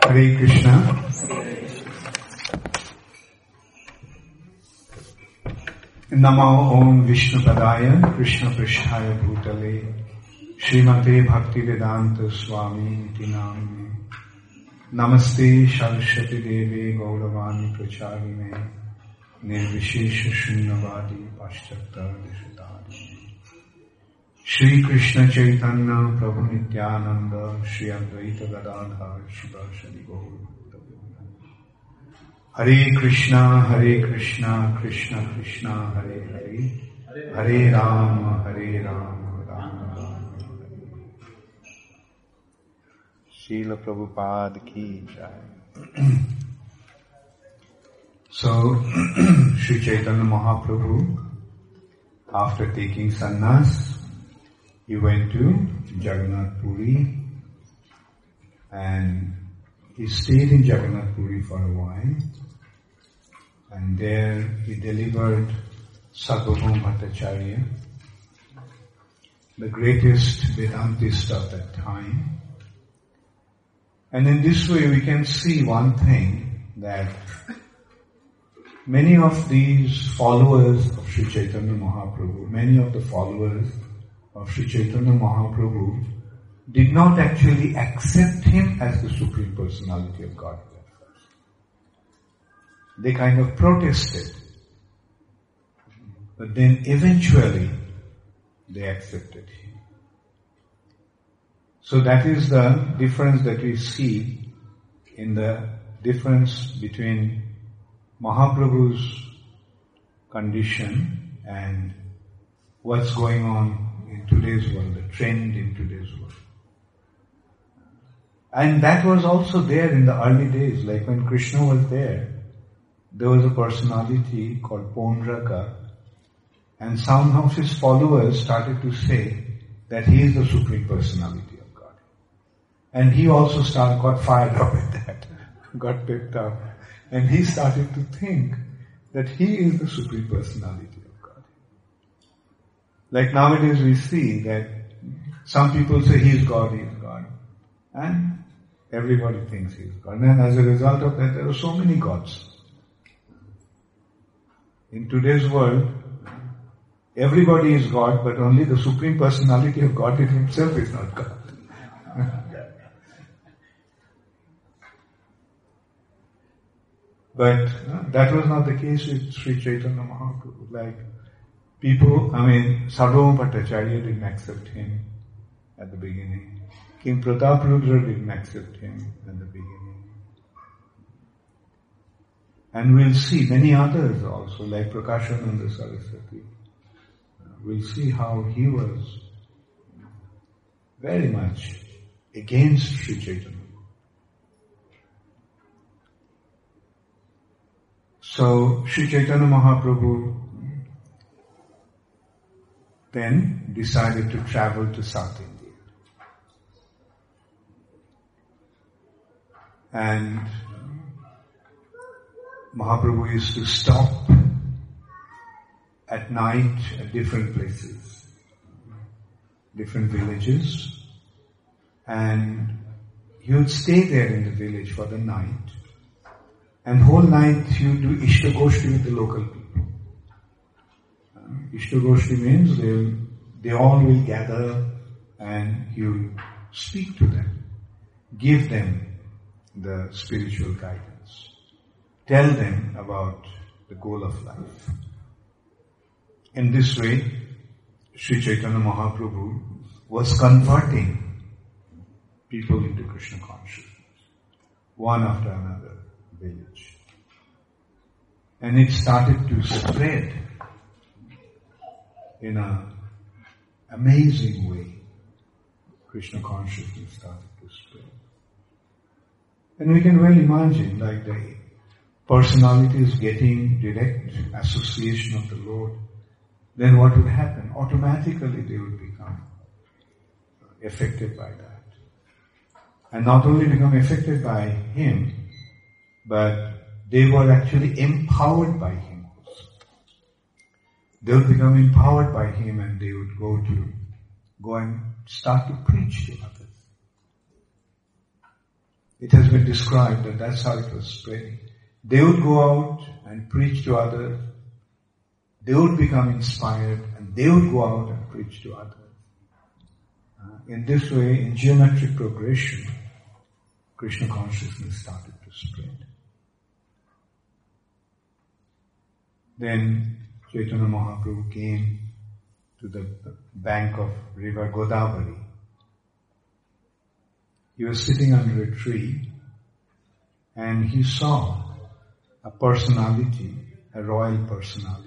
Hare Krishna. Namo Om Vishnu Padaya Krishna Pristhaya Bhutale Srimate Bhaktivedanta Swami Iti Namine Namaste Saraswati Devi Gauravani Pracharine Nirvishesha Shunyavadi Paschata Deshitari Shri Krishna Chaitanya Prabhu Nityananda Shri Advaita Gadadhar Shivasadi Gaur Hare Krishna, Krishna Krishna, Hare Hare, Hare Rama, Rama Rama, Hare. Srila Prabhupada ki jai. So, Sri Chaitanya Mahaprabhu, after taking sannyas, he went to Jagannath Puri and he stayed in Jagannath Puri for a while. And there he delivered Sarvabhauma Bhattacharya, the greatest Vedantist of that time. And in this way we can see one thing, that many of these followers of Sri Chaitanya Mahaprabhu, many of the followers of Sri Chaitanya Mahaprabhu did not actually accept him as the Supreme Personality of Godhead. They kind of protested. But then eventually they accepted him. So that is the difference that we see in the difference between Mahaprabhu's condition and what's going on in today's world, the trend in today's world. And that was also there in the early days, like when Krishna was there was a personality called Pondraka, and some of his followers started to say that he is the Supreme Personality of God. And he also got fired up at that, got picked up, and he started to think that he is the Supreme Personality of God. Like nowadays we see that some people say he is God, and everybody thinks he is God. And as a result of that, there are so many gods. In today's world, everybody is God, but only the Supreme Personality of God himself is not God. But that was not the case with Sri Chaitanya Mahaprabhu. Like people, Sarvabhauma Bhattacharya didn't accept him at the beginning. King Prataparudra didn't accept him at the beginning. And we'll see many others also, like Prakashananda Saraswati. We'll see how he was very much against Sri Chaitanya. So Sri Chaitanya Mahaprabhu then decided to travel to South India. And Mahaprabhu used to stop at night at different places, different villages, and he would stay there in the village for the night, and whole night he would do Ishtagoshti with the local people. Ishtagoshti means they all will gather and he will speak to them, give them the spiritual guidance. Tell them about the goal of life. In this way, Sri Chaitanya Mahaprabhu was converting people into Krishna consciousness, one after another village. And it started to spread in an amazing way. Krishna consciousness started to spread. And we can well imagine, like the personality is getting direct association of the Lord, then what would happen? Automatically they would become affected by that. And not only become affected by him, but they were actually empowered by him also. They would become empowered by him and they would go and start to preach to others. it has been described that that's how it was spreading. They would go out and preach to others. They would become inspired and they would go out and preach to others. In this way, in geometric progression, Krishna consciousness started to spread. Then Chaitanya Mahaprabhu came to the bank of river Godavari. He was sitting under a tree and he saw a personality, a royal personality,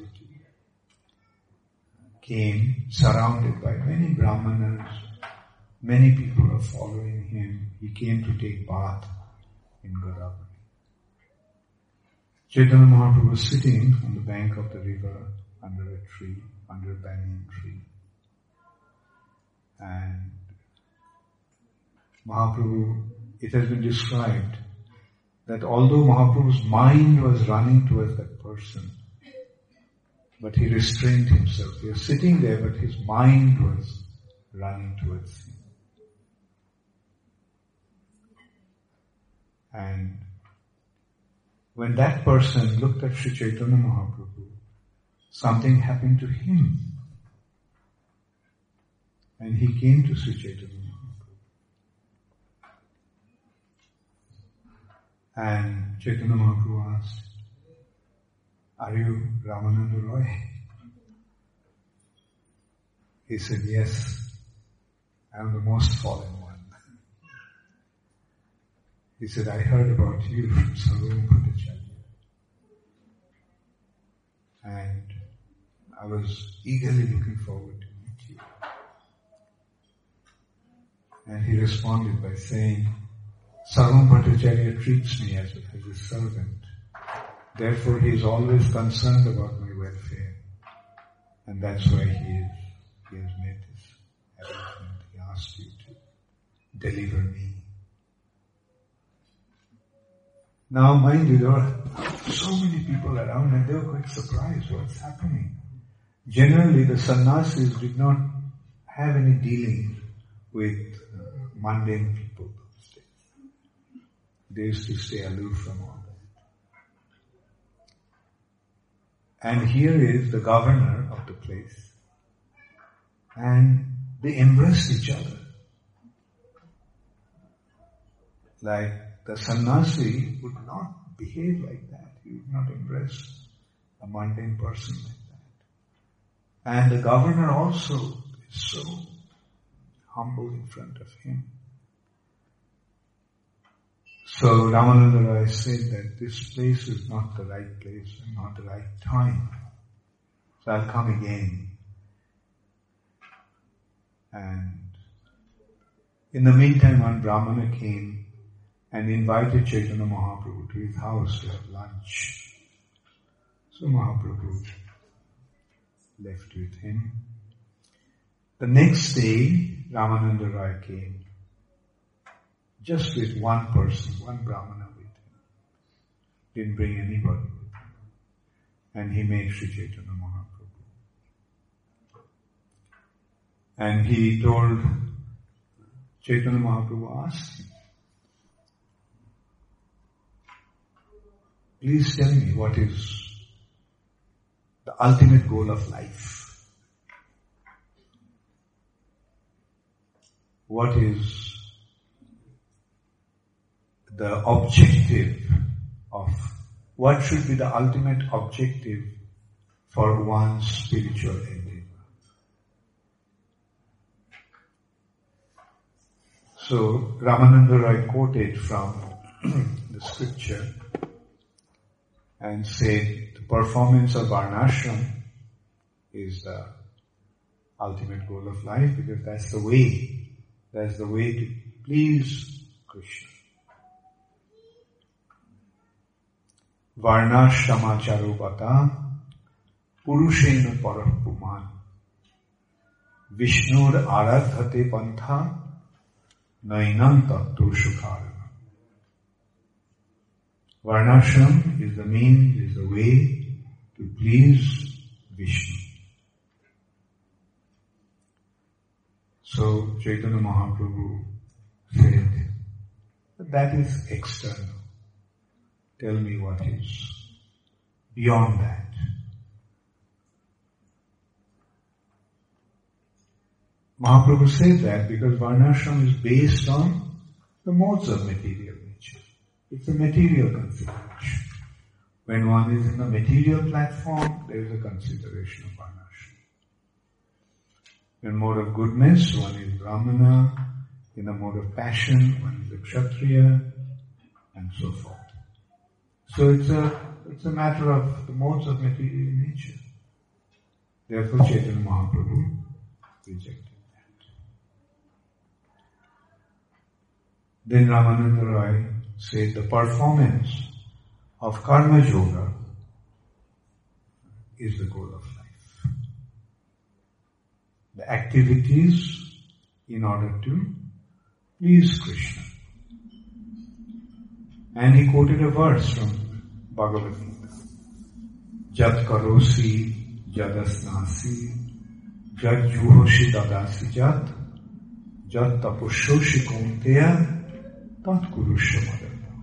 came surrounded by many brahmanas. Many people are following him. He came to take bath in Godavari. Chaitanya Mahaprabhu was sitting on the bank of the river under a tree, under a banyan tree. And Mahaprabhu, it has been described that although Mahaprabhu's mind was running towards that person, but he restrained himself. He was sitting there, but his mind was running towards him. And when that person looked at Sri Chaitanya Mahaprabhu, something happened to him. And he came to Sri Chaitanya Mahaprabhu. And Chaitanya Mahaprabhu asked, "Are you Ramananda Roy?" He said, "Yes, I am the most fallen one." He said, "I heard about you from Sarvabhauma Bhattacharya. And I was eagerly looking forward to meet you." And he responded by saying, "Sarvabhauma Bhattacharya treats me as a servant. Therefore he is always concerned about my welfare. And that's why he has made this arrangement. He asked you to deliver me." Now, mind you, there were so many people around and they were quite surprised what's happening. Generally, the sannyasis did not have any dealing with mundane people those days. They used to stay aloof from all that. And here is the governor of the place. And they embraced each other. Like, the sannyasi would not behave like that. He would not embrace a mundane person like that. And the governor also is so humble in front of him. So Ramananda Roy said that this place is not the right place and not the right time. So I'll come again. And in the meantime, one Brahmana came and invited Chaitanya Mahaprabhu to his house to have lunch. So Mahaprabhu left with him. The next day, Ramananda Roy came, just with one person, one Brahmana with him. Didn't bring anybody with him. And he met Sri Chaitanya Mahaprabhu. And he told, Chaitanya Mahaprabhu asked him, "Please tell me what is the ultimate goal of life? What is the objective of, what should be the ultimate objective for one's spiritual endeavor?" So Ramananda Roy quoted from the scripture and said the performance of varnashram is the ultimate goal of life because that's the way to please Krishna. Varnashrama charupata purushena parapuman Vishnur aradhate pantha nainam tattu shukhara. Varnashram is the means, is the way to please Vishnu. So Chaitanya Mahaprabhu said, that is external. Tell me what is beyond that. Mahaprabhu said that because Varnashram is based on the modes of material nature. It's a material consideration. When one is in a material platform, there is a consideration of Varnashram. In mode of goodness, one is Brahmana. In a mode of passion, one is a Kshatriya, and so forth. So it's a matter of the modes of material nature. Therefore, Chaitanya Mahaprabhu rejected that. Then Ramananda Roy said the performance of Karma Yoga is the goal of life. The activities in order to please Krishna. And he quoted a verse from Bhagavad Gita. Jat karosi jadasnasi jat juhoshi dadasi jat tapushoshi kaunteya tat kurusha madana.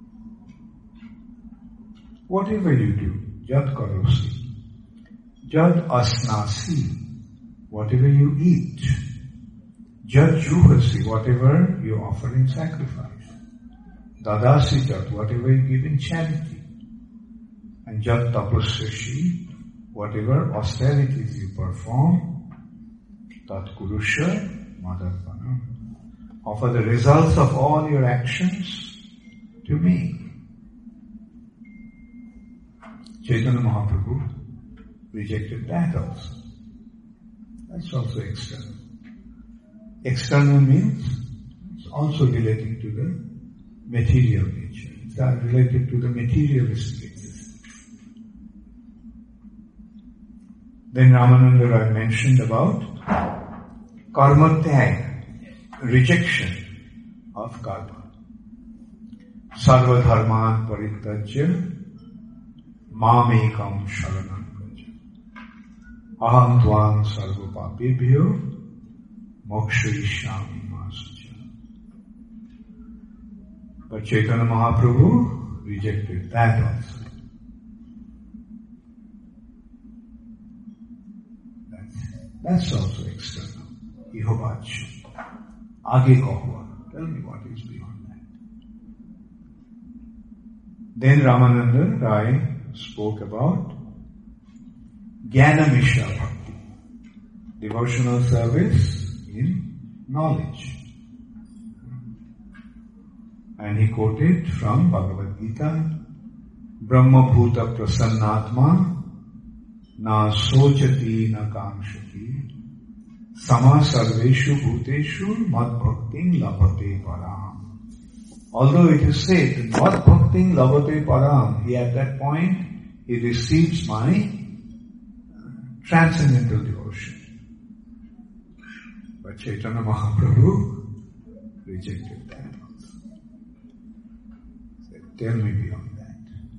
Whatever you do, jat karosi, jat asnasi, whatever you eat, jat juhasi, whatever you offer in sacrifice, dadasi jat, whatever you give in charity, and jat tapasyashi, whatever austerities you perform, tat kurusha madharpana, offer the results of all your actions to me. Chaitanya Mahaprabhu rejected that also. That's also external. External means it's also relating to the material nature. It's related to the materialistic existence. Then Ramananda Roy mentioned about karma tag, rejection of karma. Sarva dharman parityajya mamekam sharanam praja. Aham tvam sarva papebhyo mokshayishyami masacha. But Chaitanya Mahaprabhu rejected that also. That's also external. Ihobach. Aage kahua. Tell me what is beyond that. Then Ramananda Rai spoke about Jnana Mishra Bhakti. Devotional service in knowledge. And he quoted from Bhagavad Gita, Brahma Bhuta Prasannatma Na Sochati Na Kamshati Sama Sarveshu Bhuteshu Mad Bhakting Labhate Param. Although it is said, Mad Bhakting Labhate Param, he at that point, he receives my transcendental devotion. But Chaitanya Mahaprabhu rejected that also. Said, tell me beyond that.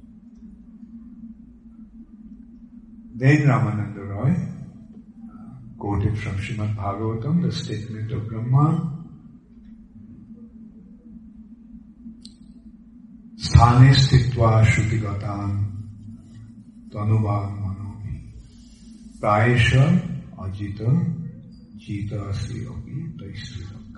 Then Ramananda Roy quoted from Srimad Bhagavatam the statement of Brahma, Sthane stitva shrutigatan tanuvan manovi praesha ajita jita asriyogi taistriraka.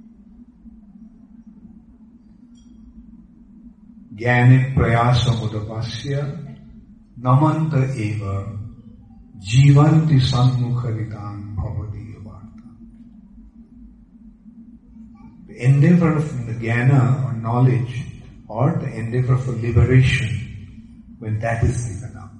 Jnane prayasa mudapasya namanta eva jivanti sanmukharitan bhavadiya varta. The endeavor of the jnana or knowledge, or the endeavor for liberation, when that is given up,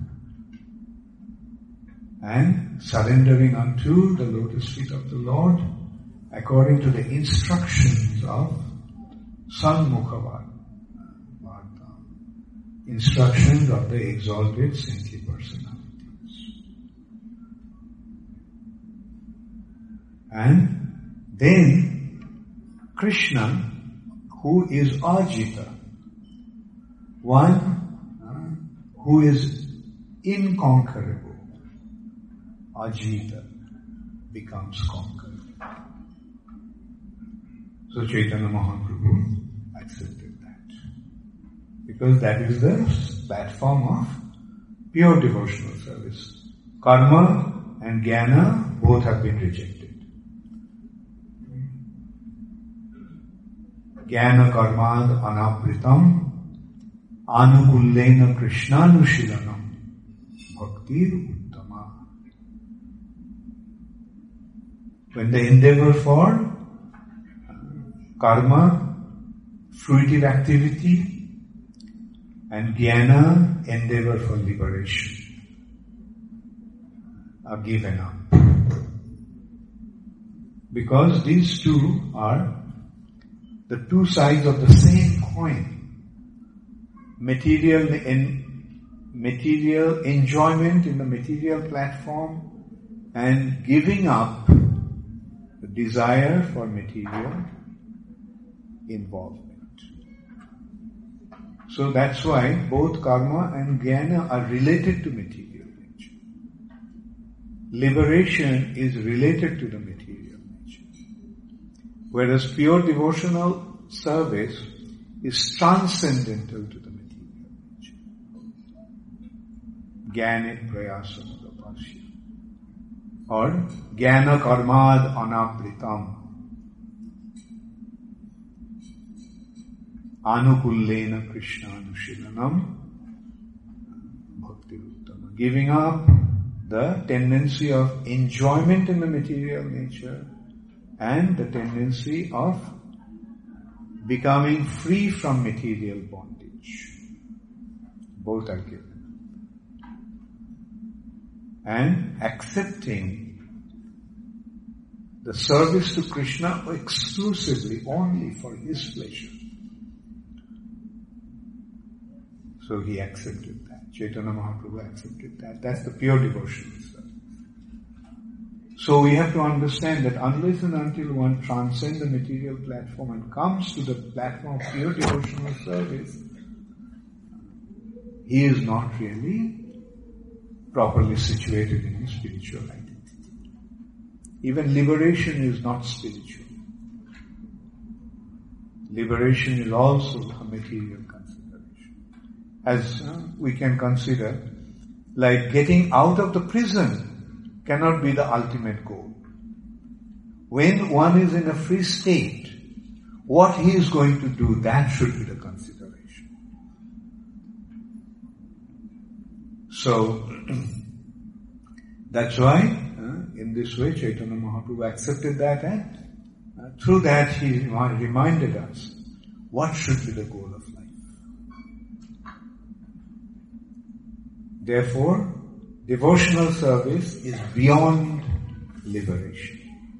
and surrendering unto the lotus feet of the Lord according to the instructions of Sanmukha Varta, instructions of the exalted saintly personalities. And then Krishna, who is Ajita, one who is inconquerable, Ajita, becomes conquered. So Chaitanya Mahaprabhu accepted that. Because that is the platform of pure devotional service. Karma and jnana both have been rejected. Jnana karmad anapritam anukullena krishnanushilanam bhaktir uttama. When the endeavor for karma, fruitive activity, and jnana, endeavor for liberation, are given up. Because these two are the two sides of the same coin. Material enjoyment in the material platform and giving up the desire for material involvement. So that's why both karma and jnana are related to material nature. Liberation is related to the material nature. Whereas pure devotional service is transcendental to the material nature. Jnanit prayasamudapasya. Or jnana karmad anapritam. Anukullena krishnanushilanam bhakti uttama. Giving up the tendency of enjoyment in the material nature and the tendency of becoming free from material bondage. Both are given. And accepting the service to Krishna exclusively only for his pleasure. So he accepted that. Chaitanya Mahaprabhu accepted that. That's the pure devotional service. So we have to understand that unless and until one transcends the material platform and comes to the platform of pure devotional service, he is not really properly situated in his spiritual identity. Even liberation is not spiritual. Liberation is also a material concept. As we can consider, like getting out of the prison cannot be the ultimate goal. When one is in a free state, what he is going to do, that should be the consideration. So, that's why, in this way, Chaitanya Mahaprabhu accepted that, and through that he reminded us what should be the goal of life. Therefore, devotional service is beyond liberation.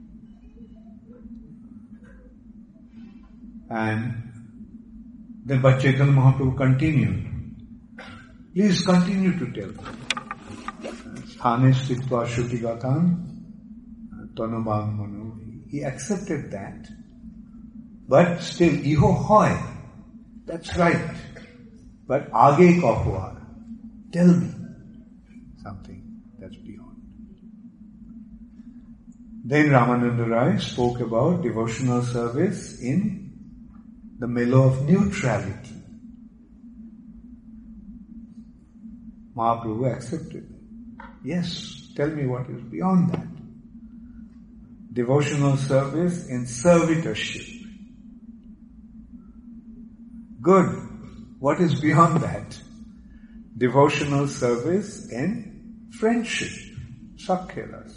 And then but Chaitanya Mahaprabhu continued. Please continue to tell them. Sthane stitva shutigatan tanubam mano. He accepted that. But still, iho hoy. That's right. But age ka hua. Tell me something that's beyond. Then Ramananda Rai spoke about devotional service in the mellow of neutrality. Mahaprabhu accepted it. Yes, tell me what is beyond that. Devotional service in servitorship. Good. What is beyond that? Devotional service in friendship. Sakheras.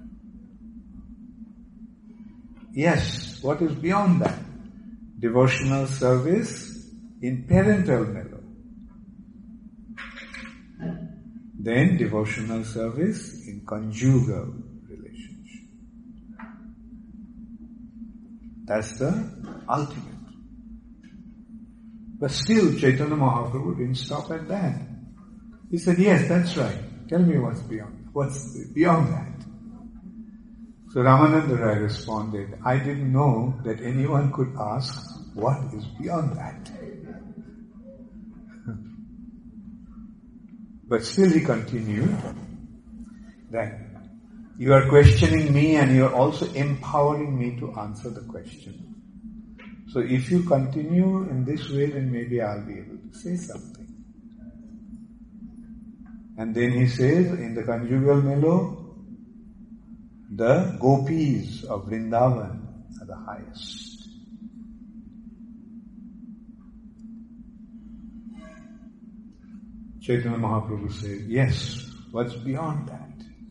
Yes, what is beyond that? Devotional service in parental mellow. Then devotional service in conjugal relationship. That's the ultimate. But still Chaitanya Mahaprabhu didn't stop at that. He said, yes, that's right. Tell me what's beyond that. So Ramananda Rai responded, I didn't know that anyone could ask what is beyond that. But still he continued that you are questioning me and you are also empowering me to answer the question. So if you continue in this way, then maybe I'll be able to say something. And then he says, in the conjugal mellow, the gopis of Vrindavan are the highest. Chaitanya Mahaprabhu said, yes, what's beyond that?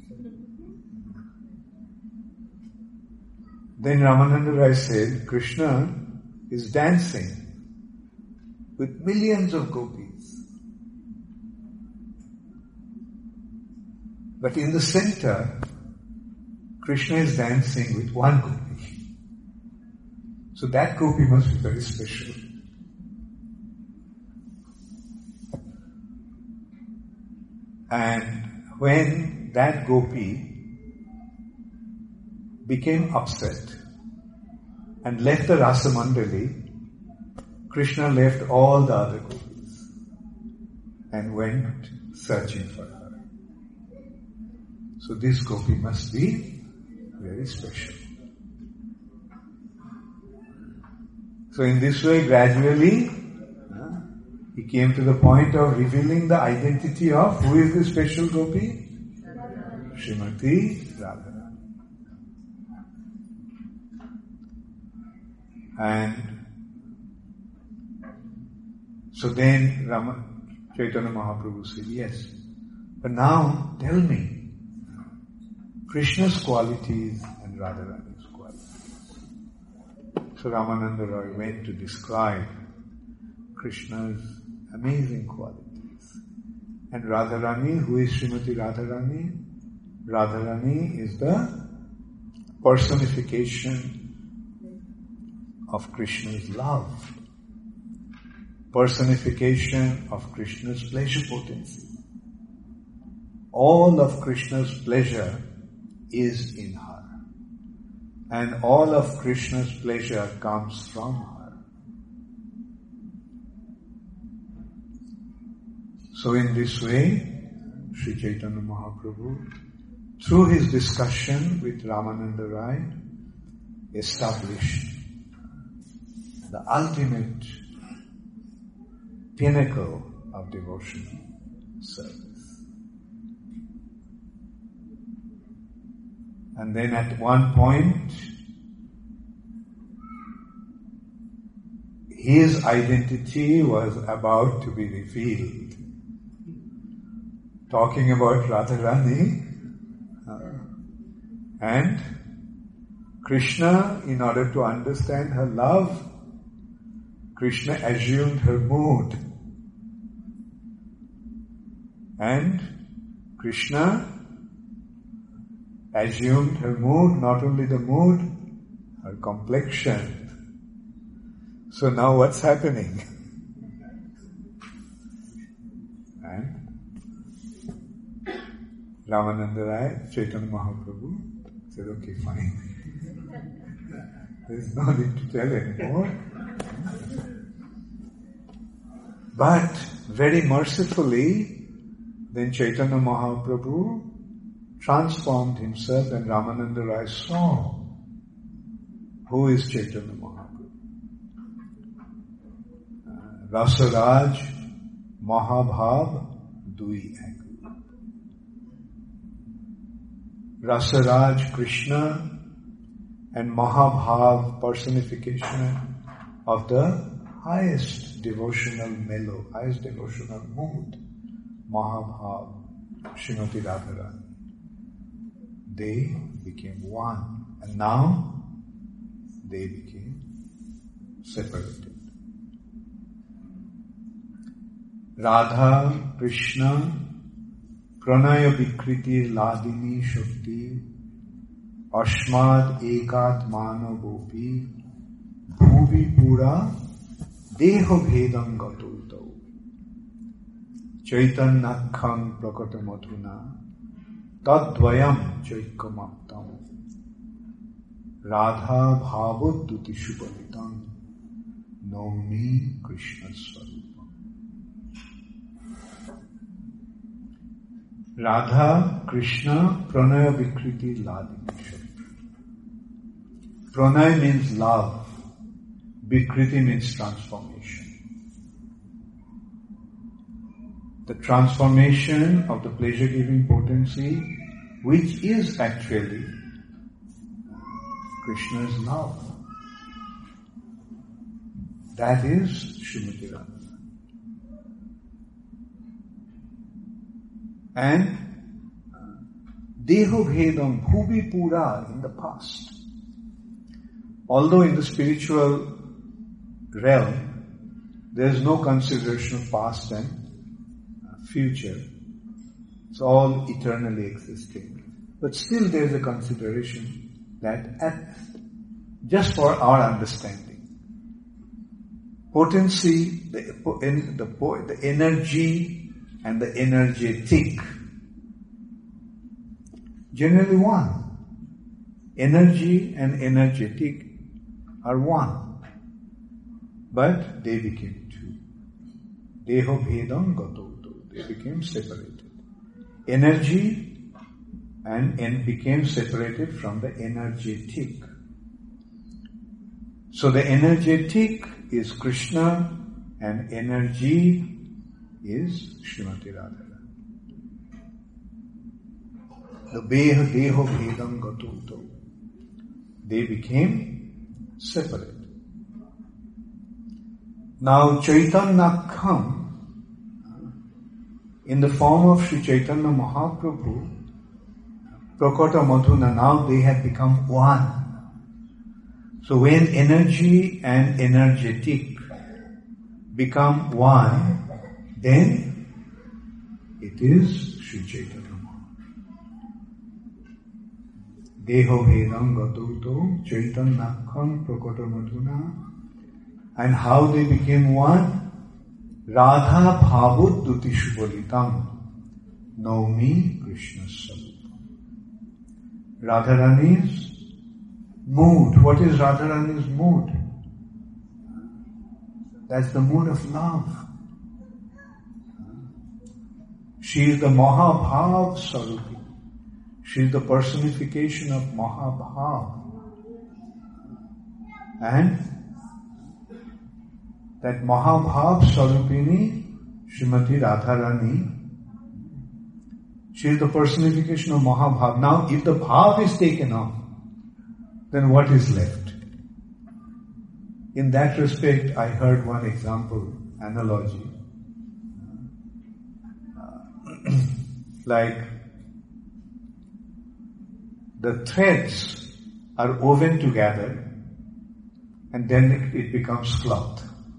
Then Ramananda Rai said, Krishna is dancing with millions of gopis. But in the center, Krishna is dancing with one gopi. So that gopi must be very special. And when that gopi became upset and left the Rasa Mandali, Krishna left all the other gopis and went searching for her. So this gopi must be very special. So in this way, gradually, he came to the point of revealing the identity of who is the special gopi? Srimati Radharani. And so then Chaitanya Mahaprabhu said, yes, but now tell me Krishna's qualities and Radharani's qualities. So Ramananda Roy went to describe Krishna's amazing qualities. And Radharani, who is Srimati Radharani? Radharani is the personification of Krishna's love, personification of Krishna's pleasure potency. All of Krishna's pleasure is in her, and all of Krishna's pleasure comes from her. So in this way, Sri Chaitanya Mahaprabhu, through his discussion with Ramananda Rai, established the ultimate pinnacle of devotional service. And then at one point, his identity was about to be revealed. Talking about Radharani and Krishna, in order to understand her love, Krishna assumed her mood. And Krishna assumed her mood, not only the mood, her complexion. So now what's happening? And Ramananda Rai, Chaitanya Mahaprabhu said, okay, fine. There is no need to tell anymore. But very mercifully, then Chaitanya Mahaprabhu transformed himself and Ramananda Rai saw who is Chaitanya Mahaprabhu. Rasaraj, Mahabhav, Dui Ek. Rasaraj Krishna and Mahabhav personification of the highest devotional mellow, highest devotional mood, Mahabhav, Srimati Radharani. They became one, and now they became separated. Radha, Krishna, Pranaya Vikriti Ladini Shakti, Ashmad Ekat Mano Gopi, Bhuvi Pura, Deho Bhedam Gatultau, Chaitanakham Prakata Madhuna, Tadvayam Chaikamaktam, Radha Bhavaduti Shubhalitam, Naumi Krishna Swarupam. Radha, Krishna, Pranaya Vikriti Ladini Shakti. Pranaya means love. Vikriti means transformation. The transformation of the pleasure-giving potency, which is actually Krishna's love. That is Srimati Radharani. And Deho Bhedam Bhuvi Pura in the past. Although in the spiritual realm, there is no consideration of past and future. It's all eternally existing. But still there is a consideration that just for our understanding, potency, the energy and the energetic, generally one. Energy and energetic are one. But they became two. Deho bhedam gato. They became separated. Energy and became separated from the energetic. So the energetic is Krishna and energy is Srimati Radharani. The Deho Bhedam Gatuto. They became separate. Now Chaitanyakam, in the form of Sri Chaitanya Mahaprabhu, Prakota Madhuna, now they have become one. So when energy and energetic become one, then it is Sri Chaitanya Mahaprabhu. Deho Bhedam Gatuto Chaitanyakam Prakota Madhuna. And how they became one? Radha Bhavudduti Shubhalitam Naumi Krishna Salupam. Radharani's mood. What is Radharani's mood? That's the mood of love. She is the Mahabhav Sarupi. She is the personification of Mahabhav. And that Mahabhav Sarupini, Srimati Radharani, she is the personification of Mahabhav. Now, if the Bhav is taken off, then what is left? In that respect, I heard one example, analogy. Like, the threads are woven together and then it becomes cloth.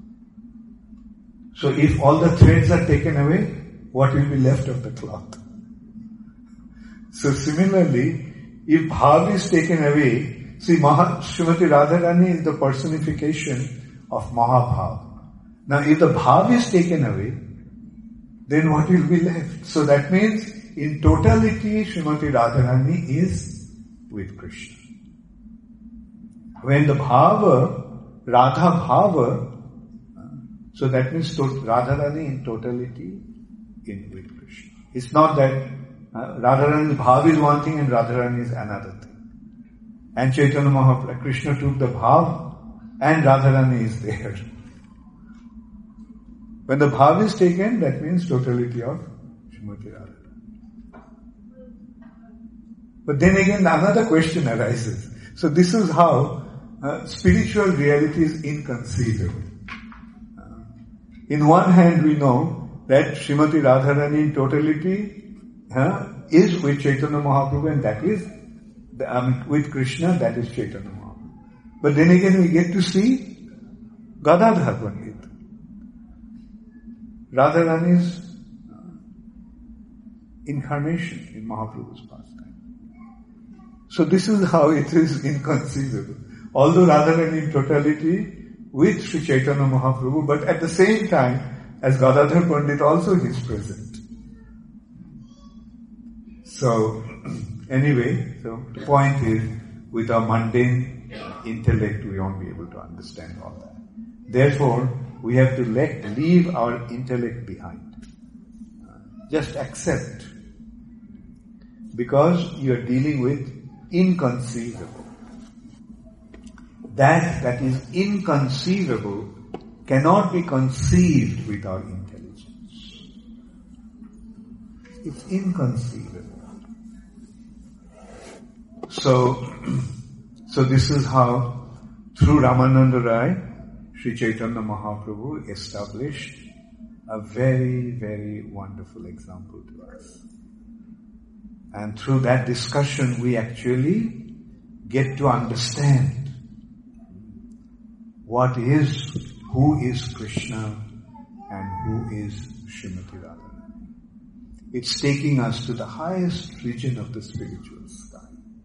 So if all the threads are taken away, what will be left of the cloth? So similarly, if Bhav is taken away, see Srimati Radharani is the personification of Mahabhav. Now if the Bhav is taken away, then what will be left? So that means in totality Srimati Radharani is with Krishna. When the Bhava, Radha Bhava, so that means Radharani in totality in with Krishna. It's not that Radharani's Bhav is one thing and Radharani is another thing. And Chaitanya Mahaprabhu, Krishna took the Bhav and Radharani is there. When the Bhav is taken, that means totality of Srimati Radharani. But then again another question arises. So this is how spiritual reality is inconceivable. In one hand we know that Srimati Radharani in totality is with Chaitanya Mahaprabhu and that is, with Krishna, that is Chaitanya Mahaprabhu. But then again we get to see Gadadhar Pandit. Radharani's incarnation in Mahaprabhu's pastime. So this is how it is inconceivable. Although Radharani in totality with Sri Chaitanya Mahaprabhu, but at the same time, as Gadadhar Pandit also he is present. So, anyway, so the point is, with our mundane intellect, we won't be able to understand all that. Therefore, we have to leave our intellect behind. Just accept. Because you are dealing with inconceivable. that is inconceivable cannot be conceived with our intelligence. It's inconceivable. So this is how, through Ramananda Rai, Sri Chaitanya Mahaprabhu established a very, very wonderful example to us. And through that discussion, we actually get to understand who is Krishna and who is Srimati Radharani. It's taking us to the highest region of the spiritual sky.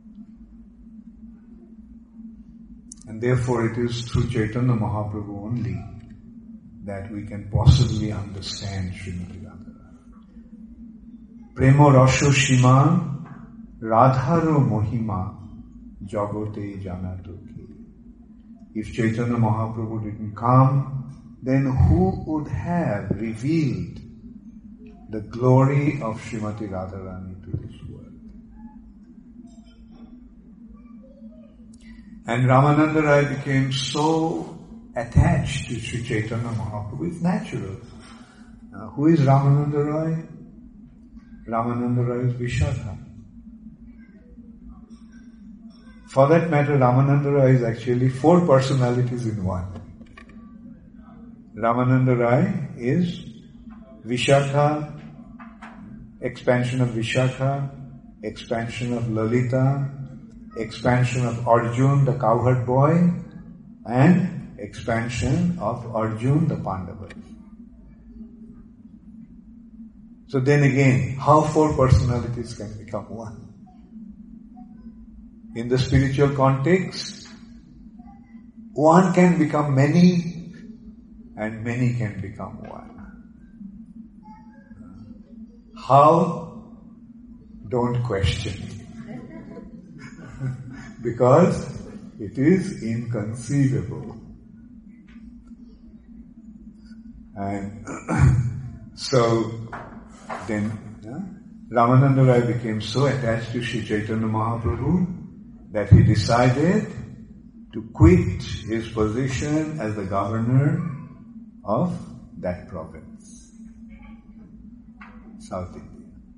And therefore it is through Chaitanya Mahaprabhu only that we can possibly understand Srimati Radharani. Premo Rasho Shima Radharo Mohima Jagote Janato Ke. If Chaitanya Mahaprabhu didn't come, then who would have revealed the glory of Srimati Radharani to this world? And Ramananda Rai became so attached to Sri Chaitanya Mahaprabhu. It's natural. Who is Ramananda Rai? Ramananda Rai is Vishakha. For that matter, Ramananda Rai is actually 4 personalities in one. Ramananda Rai is Vishakha, expansion of Vishakha, expansion of Lalita, expansion of Arjun, the cowherd boy, and expansion of Arjun, the Pandavas. So then again, how 4 personalities can become one? In the spiritual context, one can become many, and many can become one. How? Don't question. Because it is inconceivable. And so then Ramananda Rai became so attached to Sri Chaitanya Mahaprabhu that he decided to quit his position as the governor of that province, South India.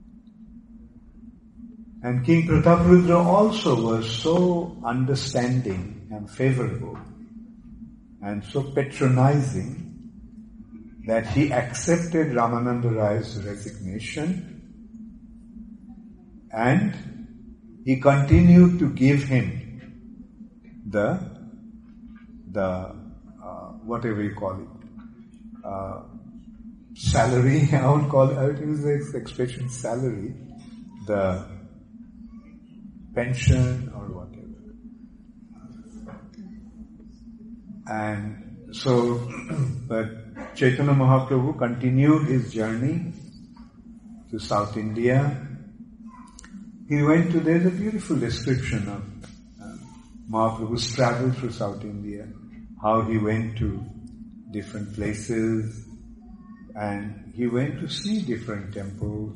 And King Prataparudra also was so understanding and favorable and so patronizing that he accepted Ramananda Rai's resignation and he continued to give him the whatever you call it, salary. I would use the expression salary, the pension or whatever. And so, but Chaitanya Mahaprabhu continued his journey to South India. He went to, there's a beautiful description of Mahaprabhu's travel through South India, how he went to different places and he went to see different temples.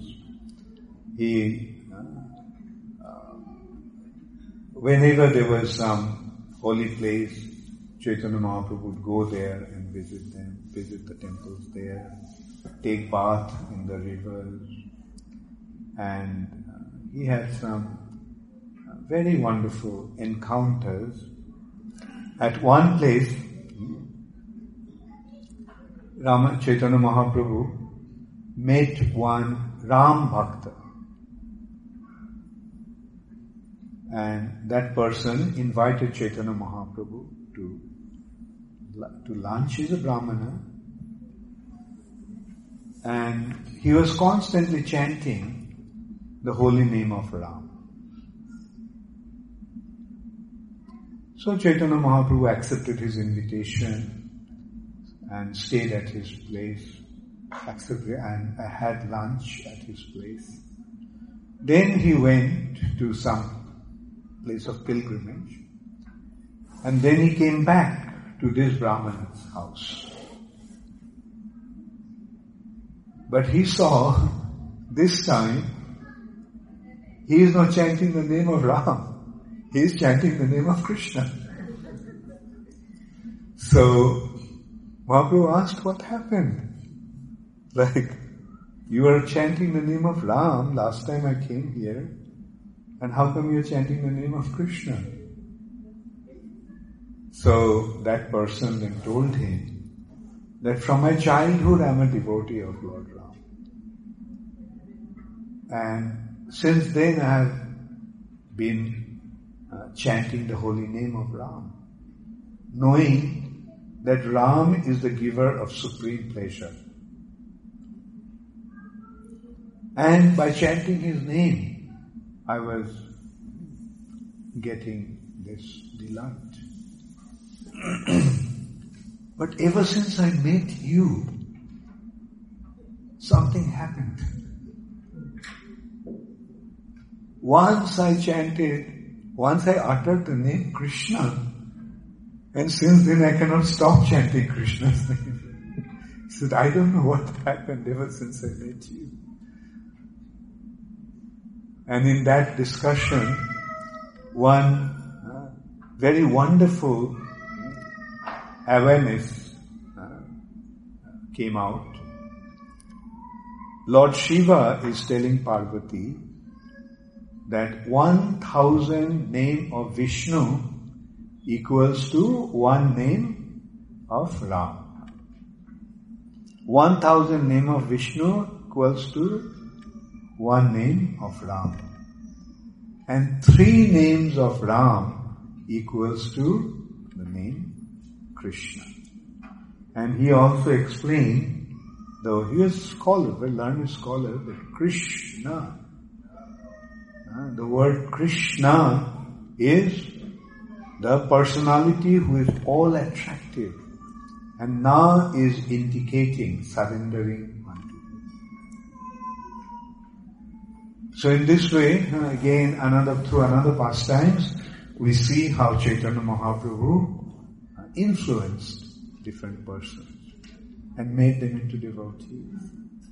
Whenever there was some holy place, Chaitanya Mahaprabhu would go there and visit the temples there, take bath in the rivers, and he had some very wonderful encounters. At one place, Chaitanya Mahaprabhu met one Ram Bhakta. And that person invited Chaitanya Mahaprabhu to lunch. He's a Brahmana. And he was constantly chanting the holy name of Ram. So Chaitanya Mahaprabhu accepted his invitation and stayed at his place, and had lunch at his place. Then he went to some place of pilgrimage, and then he came back to this Brahmana's house. But he saw, this time, he is not chanting the name of Ram, he is chanting the name of Krishna. So Mahaprabhu asked, what happened? Like, you were chanting the name of Ram last time I came here, and how come you're chanting the name of Krishna? So that person then told him that from my childhood I am a devotee of Lord Ram. And since then I have been chanting the holy name of Ram, knowing that Ram is the giver of supreme pleasure. And by chanting his name, I was getting this delight. But ever since I met you, something happened. Once I uttered the name Krishna, and since then I cannot stop chanting Krishna's name. He said, I don't know what happened ever since I met you. And in that discussion, one very wonderful awareness came out. Lord Shiva is telling Parvati that 1,000 name of Vishnu equals to one name of Ram. 1,000 name of Vishnu equals to one name of Ram. And 3 names of Ram equals to the name Krishna. And he also explained, though he is a scholar, very learned scholar, that Krishna, the word Krishna is the personality who is all attractive, and Na is indicating surrendering unto him. So in this way, again, through another pastimes, we see how Chaitanya Mahaprabhu influenced different persons and made them into devotees.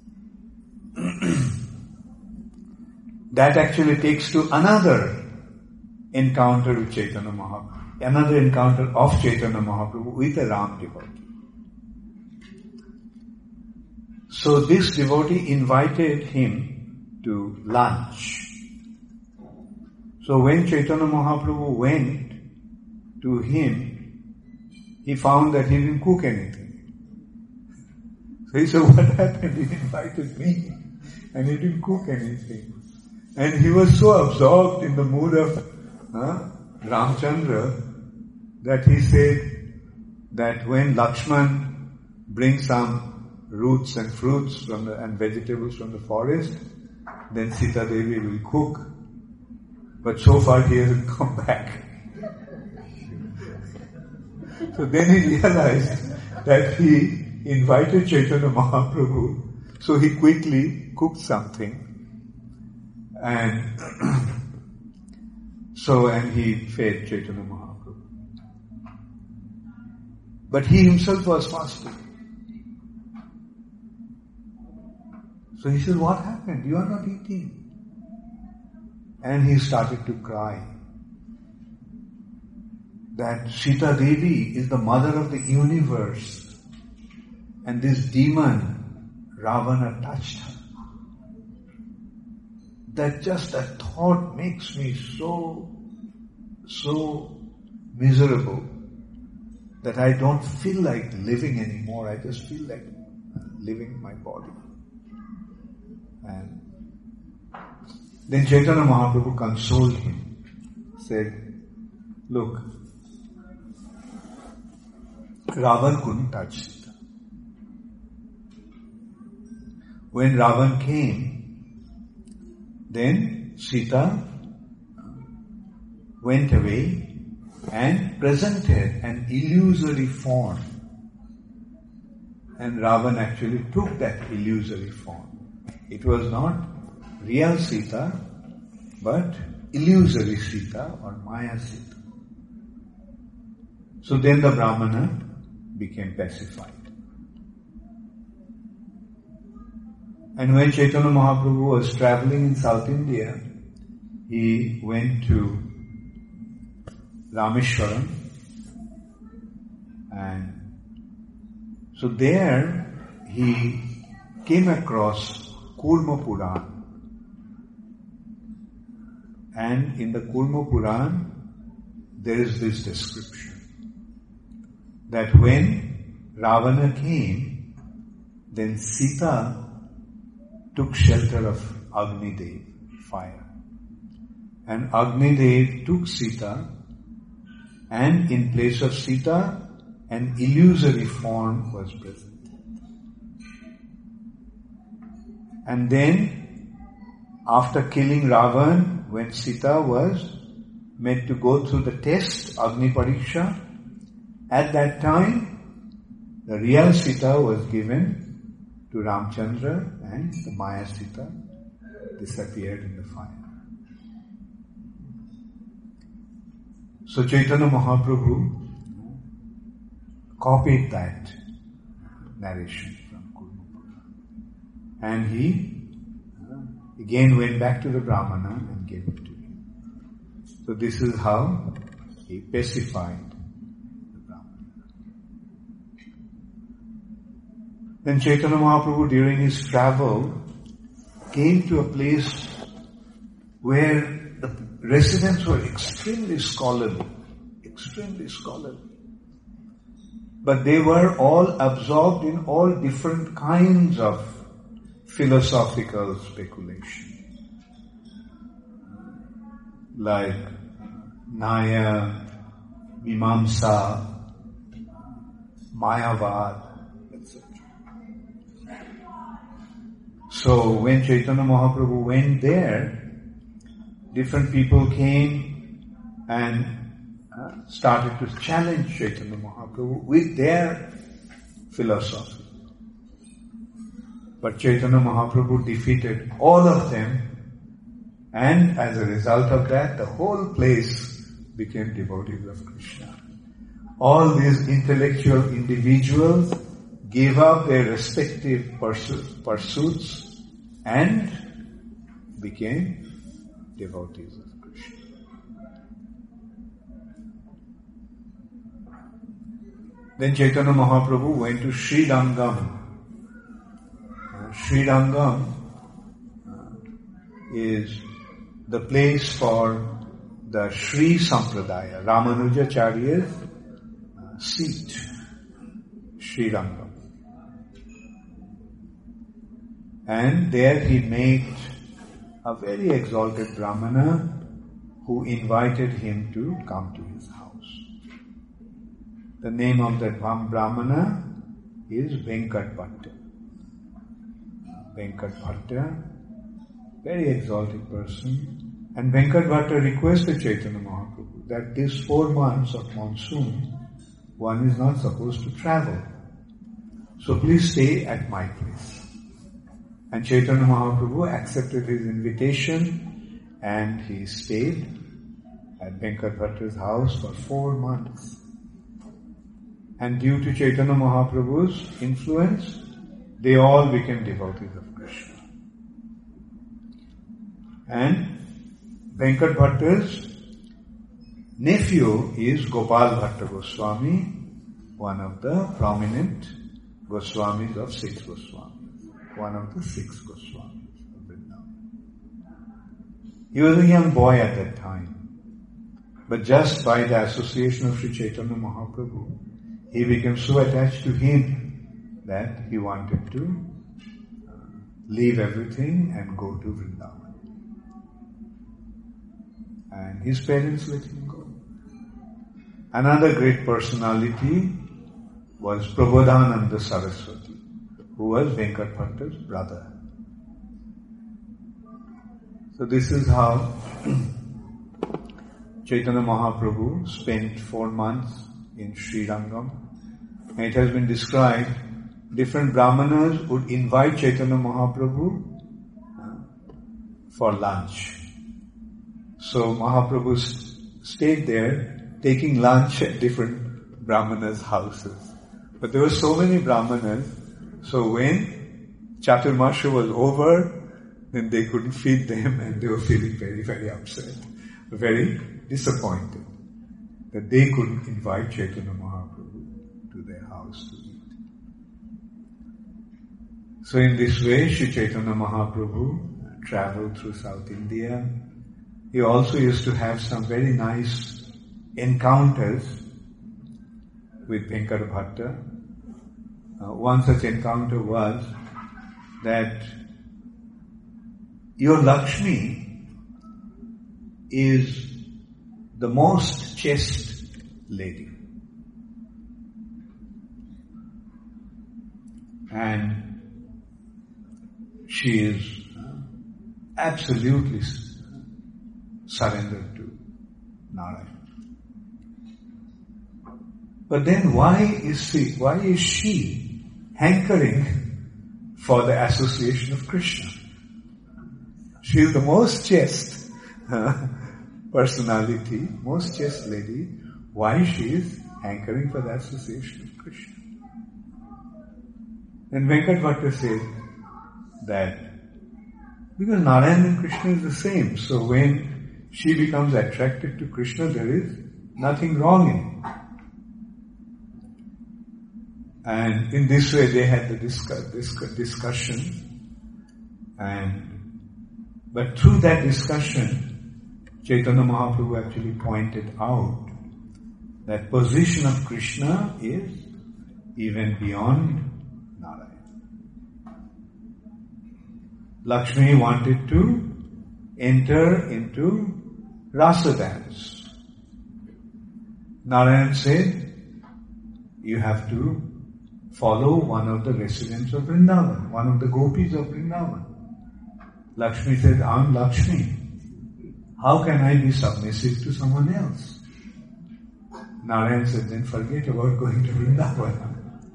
That actually takes to another encounter with Chaitanya Mahaprabhu, another encounter of Chaitanya Mahaprabhu with a Ram devotee. So this devotee invited him to lunch. So when Chaitanya Mahaprabhu went to him, he found that he didn't cook anything. So he said, what happened? He invited me and he didn't cook anything. And he was so absorbed in the mood of Ramchandra that he said that when Lakshman brings some roots and fruits and vegetables from the forest, then Sita Devi will cook. But so far he hasn't come back. So then he realized that he invited Chaitanya Mahaprabhu, so he quickly cooked something. And and he fed Chaitanya Mahaprabhu. But he himself was fasting. So he said, what happened? You are not eating. And he started to cry that Sita Devi is the mother of the universe, and this demon Ravana touched her. That just that thought makes me so miserable that I don't feel like living anymore. I just feel like living my body. And then Chaitanya Mahaprabhu consoled him, said, look, Ravan couldn't touch Sita. When Ravan came, then Sita went away and presented an illusory form. And Ravan actually took that illusory form. It was not real Sita, but illusory Sita or Maya Sita. So then the Brahmana became pacified. And when Chaitanya Mahaprabhu was traveling in South India, he went to Rameshwaram And so there he came across Kurma Puran. And in the Kurma Puran, there is this description that when Ravana came, then Sita took shelter of Agnidev, fire. And Agnidev took Sita, and in place of Sita, an illusory form was present. And then, after killing Ravan, when Sita was made to go through the test, Agni Pariksha, at that time, the real Sita was given to Ramchandra, and the Maya Sita disappeared in the fire. So Chaitanya Mahaprabhu copied that narration from Kurma. And he again went back to the Brahmana and gave it to him. So this is how he pacified the Brahmana. Then Chaitanya Mahaprabhu during his travel came to a place where the residents were extremely scholarly. But they were all absorbed in all different kinds of philosophical speculation. Like Nyaya, Mimamsa, Mayavad, etc. So when Chaitanya Mahaprabhu went there, different people came and started to challenge Chaitanya Mahaprabhu with their philosophy. But Chaitanya Mahaprabhu defeated all of them, and as a result of that, the whole place became devotees of Krishna. All these intellectual individuals gave up their respective pursuits and became devotees of Krishna. Then Chaitanya Mahaprabhu went to Srirangam. Srirangam is the place for the Sri Sampradaya, Ramanujacharya's seat, Srirangam. And there he met a very exalted Brahmana who invited him to come to his house. The name of that Brahmana is Venkat Bhatta. Venkat Bhatta, very exalted person. And Venkat Bhatta requested Chaitanya Mahaprabhu that these 4 months of monsoon, one is not supposed to travel. So please stay at my place. And Chaitanya Mahaprabhu accepted his invitation and he stayed at Venkat Bhatta's house for 4 months. And due to Chaitanya Mahaprabhu's influence, they all became devotees of Krishna. And Venkat Bhatta's nephew is Gopal Bhatta Goswami, one of the prominent Goswamis of 6 Goswamis, one of the 6 Goswamis of Vrindavan. He was a young boy at that time, but just by the association of Sri Chaitanya Mahaprabhu, he became so attached to him that he wanted to leave everything and go to Vrindavan. And his parents let him go. Another great personality was Prabodhananda Saraswati, who was Venkat Bhatta's brother. So this is how Chaitanya Mahaprabhu spent 4 months in Srirangam. And it has been described, different Brahmanas would invite Chaitanya Mahaprabhu for lunch. So Mahaprabhu stayed there taking lunch at different Brahmanas' houses. But there were so many Brahmanas, so when Chaturmasha was over, then they couldn't feed them and they were feeling very, very upset, very disappointed that they couldn't invite Chaitanya Mahaprabhu us to eat. So in this way, Sri Chaitanya Mahaprabhu traveled through South India. He also used to have some very nice encounters with Venkata Bhatta. One such encounter was that your Lakshmi is the most chaste lady. And she is absolutely surrendered to Narayana. But then why is she hankering for the association of Krishna? She is the most chaste personality, most chaste lady. Why she is hankering for the association of Krishna? Then Venkat Bhatta says that because Narayana and Krishna is the same, so when she becomes attracted to Krishna, there is nothing wrong in it. And in this way they had the discussion, but through that discussion, Chaitanya Mahaprabhu actually pointed out that position of Krishna is even beyond Narayana. Lakshmi wanted to enter into rasa dance. Narayana said, you have to follow one of the residents of Vrindavan, one of the gopis of Vrindavan. Lakshmi said, I'm Lakshmi. How can I be submissive to someone else? Narayana said, then forget about going to Vrindavan.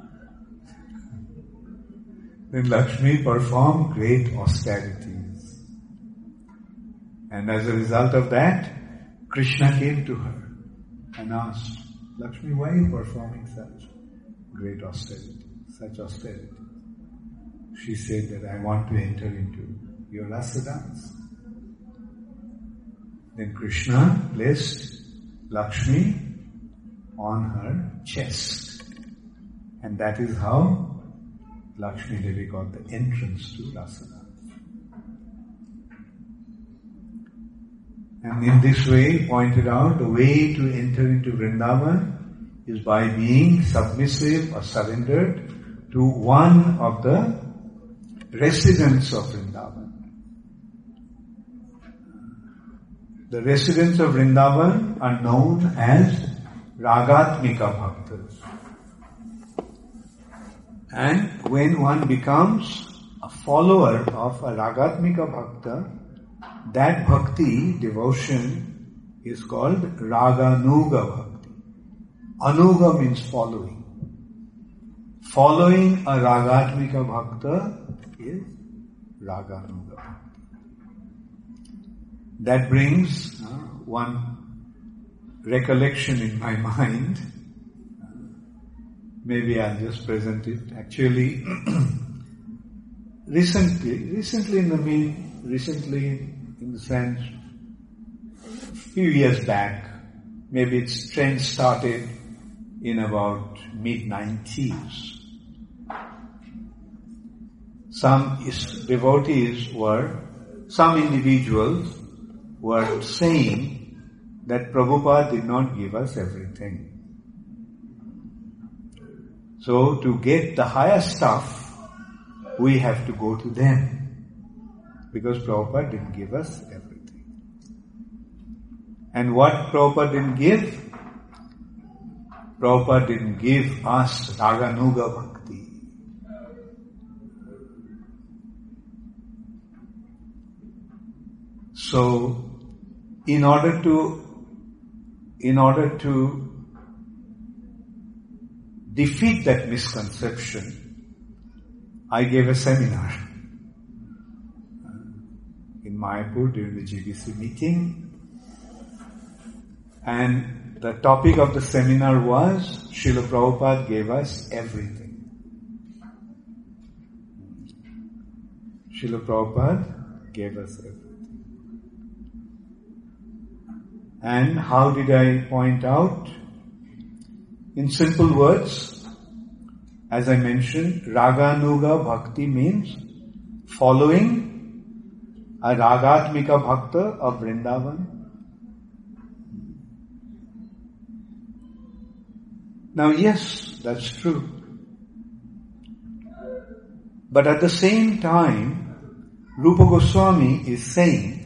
Then Lakshmi performed great austerities. And as a result of that, Krishna came to her and asked, Lakshmi, why are you performing such great austerity, such austerity? She said that I want to enter into your rasa dance. Then Krishna placed Lakshmi on her chest. And that is how Lakshmi Devi got the entrance to rasa dance. And in this way, he pointed out, the way to enter into Vrindavan is by being submissive or surrendered to one of the residents of Vrindavan. The residents of Vrindavan are known as Ragatmika Bhaktas. And when one becomes a follower of a Ragatmika Bhakta, that bhakti, devotion, is called Raganuga Bhakti. Anuga means following. Following a Ragatmika Bhakta is Raganuga Bhakti. That brings one recollection in my mind. Maybe I'll just present it. Actually, recently in the sense, a few years back, maybe its trend started in about mid-90s. Some individuals were saying that Prabhupada did not give us everything. So to get the higher stuff, we have to go to them, because Prabhupada didn't give us everything. And what Prabhupada didn't give? Prabhupada didn't give us Raganuga Bhakti. So, in order to defeat that misconception, I gave a seminar in Mayapur during the GBC meeting, and the topic of the seminar was Srila Prabhupada gave us everything. Srila Prabhupada gave us everything. And how did I point out? In simple words, as I mentioned, Raganuga Bhakti means following a Ragatmika Bhakta of Vrindavan. Now yes, that's true. But at the same time, Rupa Goswami is saying,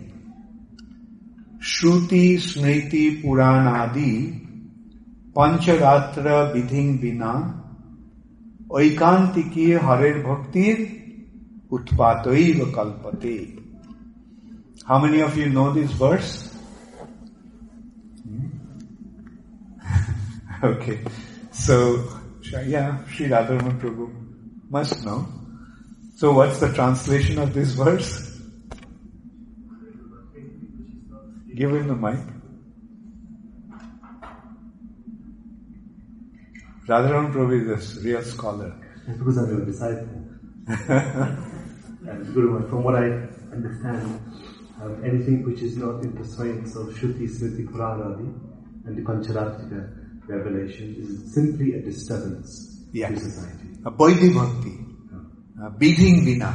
Shruti Smriti Puranadi Pancharatra Vidhing Bina Oikantiki Harer Bhaktir Utpatoiva Kalpate. How many of you know this verse? Okay. So, yeah, Sri Radharman Prabhu must know. So what's the translation of this verse? Give him the mic. Radharman Prabhu is a real scholar. Because I'm a disciple. And Guru, from what I understand, anything which is not in pursuance of Shruti, Smriti, Purana and the Pancharatrika revelation is simply a disturbance to society. A Vaidhi Bhakti. Bidhing Vina.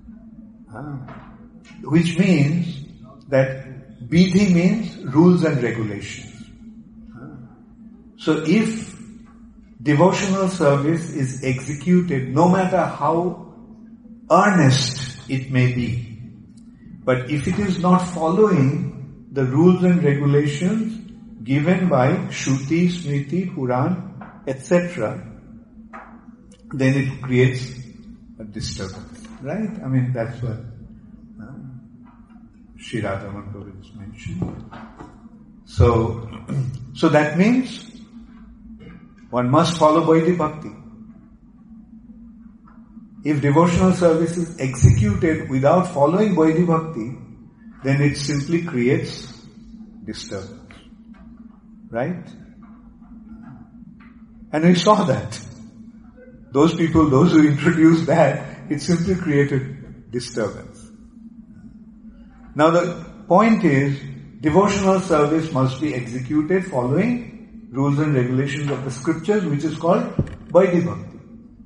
Which means that Bidhi means rules and regulations. So if devotional service is executed, no matter how earnest it may be, but if it is not following the rules and regulations given by Shruti, Smriti, Puran, etc., then it creates a disturbance. Right? I mean, that's what Sri Radharman Prabhu is mentioned. So that means one must follow Vaidhi Bhakti. If devotional service is executed without following Vaidhi Bhakti, then it simply creates disturbance. Right? And we saw that. Those who introduced that, it simply created disturbance. Now the point is, devotional service must be executed following rules and regulations of the scriptures, which is called Vaidhi Bhakti.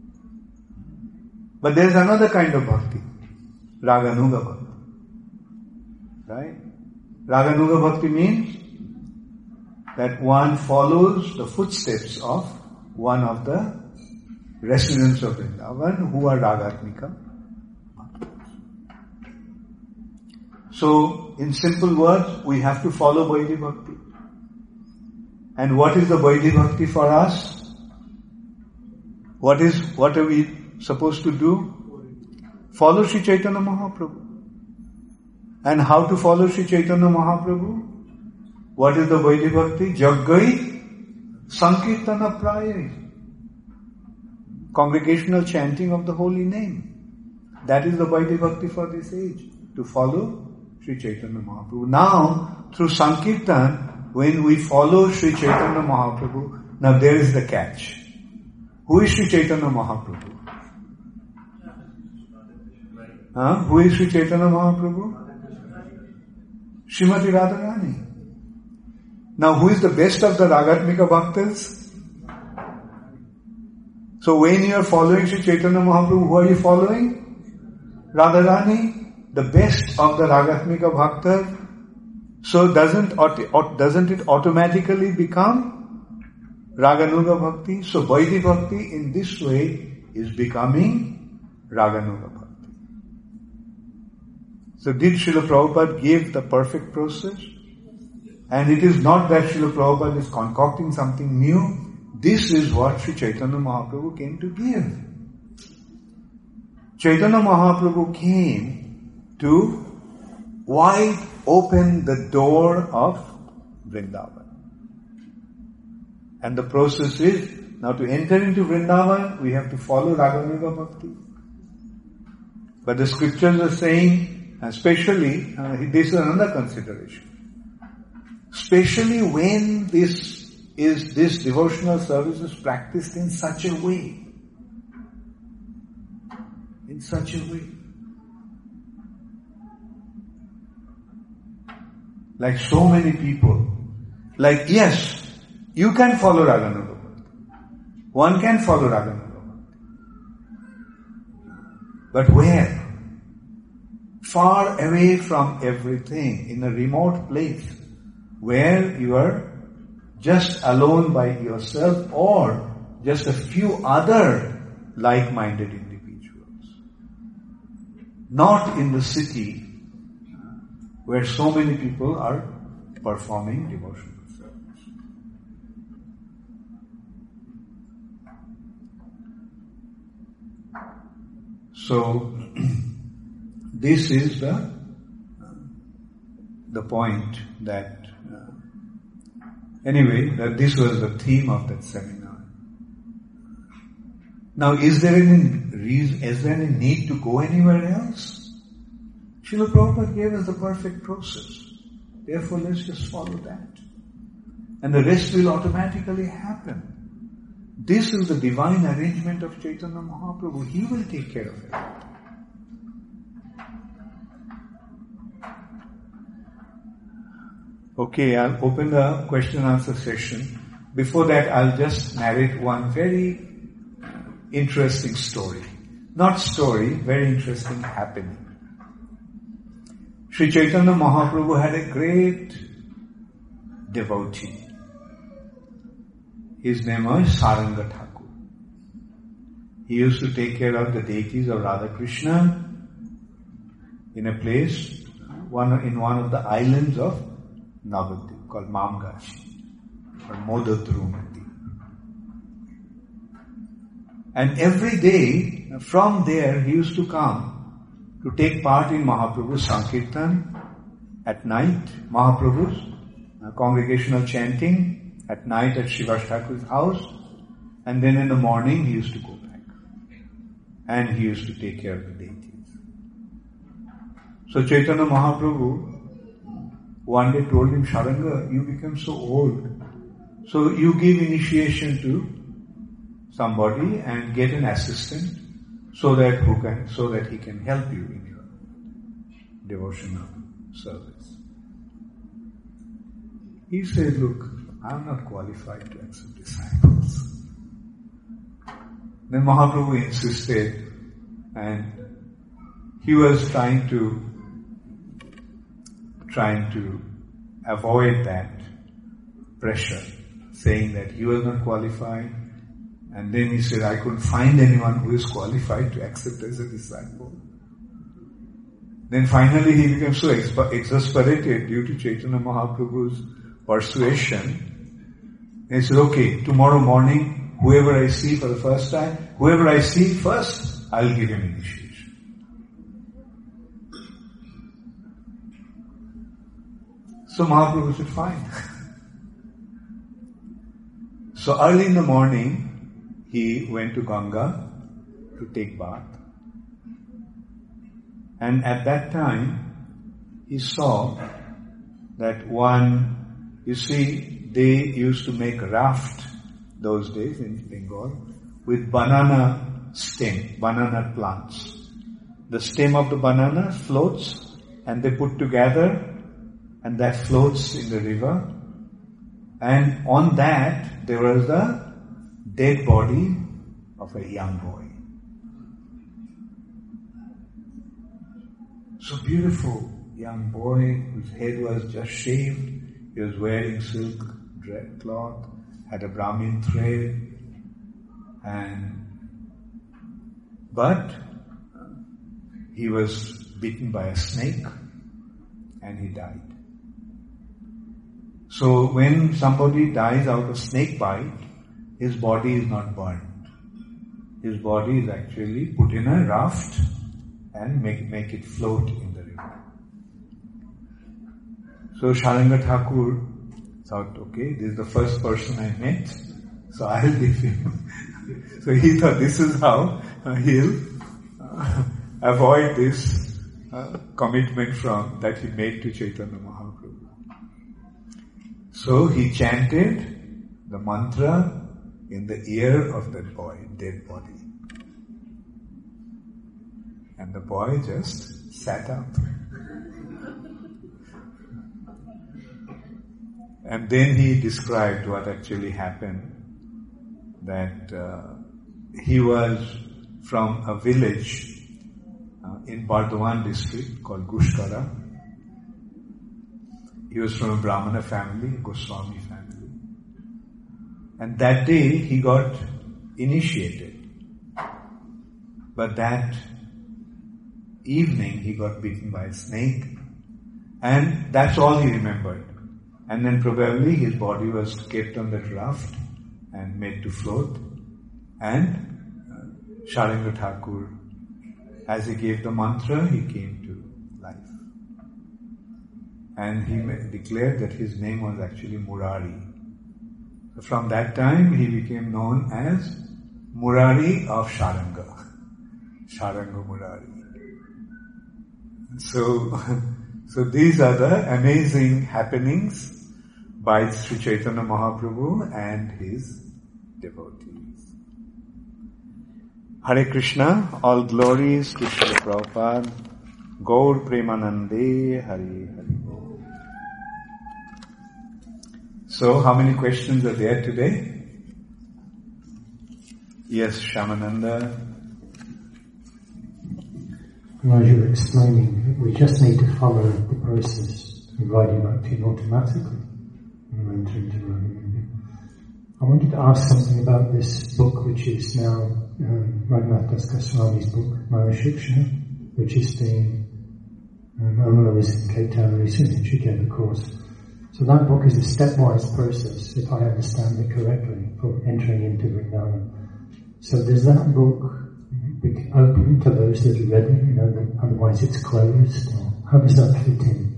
But there is another kind of bhakti, Raganuga Bhakti. Right? Raganuga Bhakti means that one follows the footsteps of one of the residents of Vrindavan who are Ragatmika. So, in simple words, we have to follow Vaidhi Bhakti. And what is the Vaidhi Bhakti for us? What are we supposed to do? Follow Sri Chaitanya Mahaprabhu. And how to follow Sri Chaitanya Mahaprabhu? What is the Vaidhi Bhakti? Jaggai Sankirtana Prayai. Congregational chanting of the holy name. That is the Vaidhi Bhakti for this age. To follow Sri Chaitanya Mahaprabhu. Now, through Sankirtan, when we follow Sri Chaitanya Mahaprabhu, now there is the catch. Who is Sri Chaitanya Mahaprabhu? Who is Sri Chaitanya Mahaprabhu? Srimati Radharani. Now who is the best of the Ragatmika Bhaktas? So when you are following Sri Chaitanya Mahaprabhu, who are you following? Radharani. The best of the Ragatmika Bhaktas. So doesn't it automatically become Raganuga Bhakti? So Vaidhi Bhakti in this way is becoming Raganuga Bhakti. So did Srila Prabhupada give the perfect process? And it is not that Srila Prabhupada is concocting something new. This is what Sri Chaitanya Mahaprabhu came to give. Chaitanya Mahaprabhu came to wide open the door of Vrindavan. And the process is, now to enter into Vrindavan, we have to follow Raganuga Bhakti. But the scriptures are saying, especially, this is another consideration. Especially when this devotional service is practiced in such a way. In such a way. Like so many people. Like, yes, you can follow Raganuga Bhakti. One can follow Raganuga Bhakti. But where? Far away from everything, in a remote place, where you are just alone by yourself or just a few other like-minded individuals. Not in the city where so many people are performing devotional service. So, this is the point that anyway, that this was the theme of that seminar. Now, is there any need to go anywhere else? Srila Prabhupada gave us the perfect process. Therefore, let's just follow that. And the rest will automatically happen. This is the divine arrangement of Chaitanya Mahaprabhu. He will take care of it. Okay, I'll open the question and answer session. Before that, I'll just narrate one very interesting story. Not story, very interesting happening. Sri Chaitanya Mahaprabhu had a great devotee. His name was Saranga Thakur. He used to take care of the deities of Radha Krishna in a place, in one of the islands of Navadvip called Mamgachi or Modadrumati. And every day from there he used to come to take part in Mahaprabhu's Sankirtan at night, Mahaprabhu's congregational chanting at night at Srivas Thakur's house, and then in the morning he used to go back. And he used to take care of the deities. So Chaitanya Mahaprabhu one day told him, Saranga, you become so old. So you give initiation to somebody and get an assistant so that he can help you in your devotional service. He said, look, I'm not qualified to accept disciples. Then Mahaprabhu insisted, and he was trying to avoid that pressure, saying that he was not qualified. And then he said, I couldn't find anyone who is qualified to accept as a disciple. Then finally he became so exasperated due to Chaitanya Mahaprabhu's persuasion. He said, okay, tomorrow morning, whoever I see for the first time, whoever I see first, I'll give him initiation. So Mahaprabhu said, fine. So early in the morning, he went to Ganga to take bath. And at that time, he saw that they used to make raft those days in Bengal with banana stem, banana plants. The stem of the banana floats and they put together and that floats in the river. And on that, there was the dead body of a young boy. So beautiful young boy whose head was just shaved. He was wearing silk cloth, had a Brahmin thread, but he was bitten by a snake and he died. So when somebody dies out of snake bite, his body is not burned. His body is actually put in a raft and make it float in the river. So Saranga Thakur thought, okay, this is the first person I met, so I'll give him. So he thought this is how he'll avoid this commitment that he made to Chaitanya Mahaprabhu. So he chanted the mantra in the ear of that boy, dead body. And the boy just sat up. And then he described what actually happened, that he was from a village in Bardhaman district called Gushkara. He was from a Brahmana family, a Goswami family. And that day he got initiated. But that evening he got bitten by a snake. And that's all he remembered. And then probably his body was kept on that raft and made to float. And Sharanga Thakur, as he gave the mantra, he came to life. And he declared that his name was actually Murari. So from that time he became known as Murari of Sharanga. Sharanga Murari. So these are the amazing happenings by Sri Chaitanya Mahaprabhu and his devotees. Hare Krishna, all glories to Srila Prabhupada, Gaur Premanande, Hare Hare. So, how many questions are there today? Yes, Shamananda. As you were explaining, we just need to follow the process of writing bhakti automatically and enter into Raghunavi. I wanted to ask something about this book, which is now Raghunath Das Goswami's book, Mahashiksha, which is being Amala was in Cape Town recently. She gave a course. So that book is a stepwise process, if I understand it correctly, for entering into Vrindavan. So does that book be open to those that are ready, otherwise it's closed? Or how does that fit in?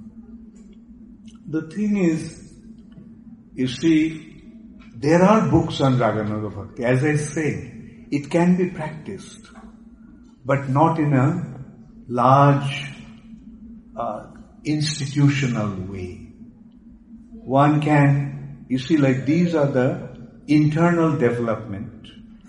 The thing is, you see, there are books on Raganuga Bhakti. As I say, it can be practiced, but not in a large institutional way. One can, you see, like these are the internal development,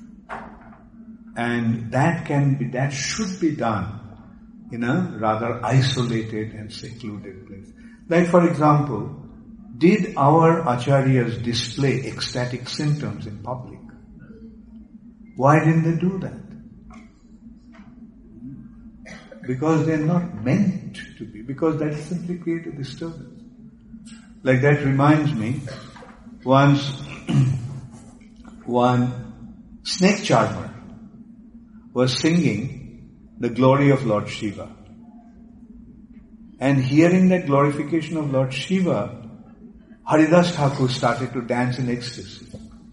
and that should be done in a rather isolated and secluded place. Like for example, did our acharyas display ecstatic symptoms in public? Why didn't they do that? Because they're not meant to be, because that simply creates a disturbance. Like that reminds me, once one snake charmer was singing the glory of Lord Shiva. And hearing that glorification of Lord Shiva, Haridas Thakur started to dance in ecstasy.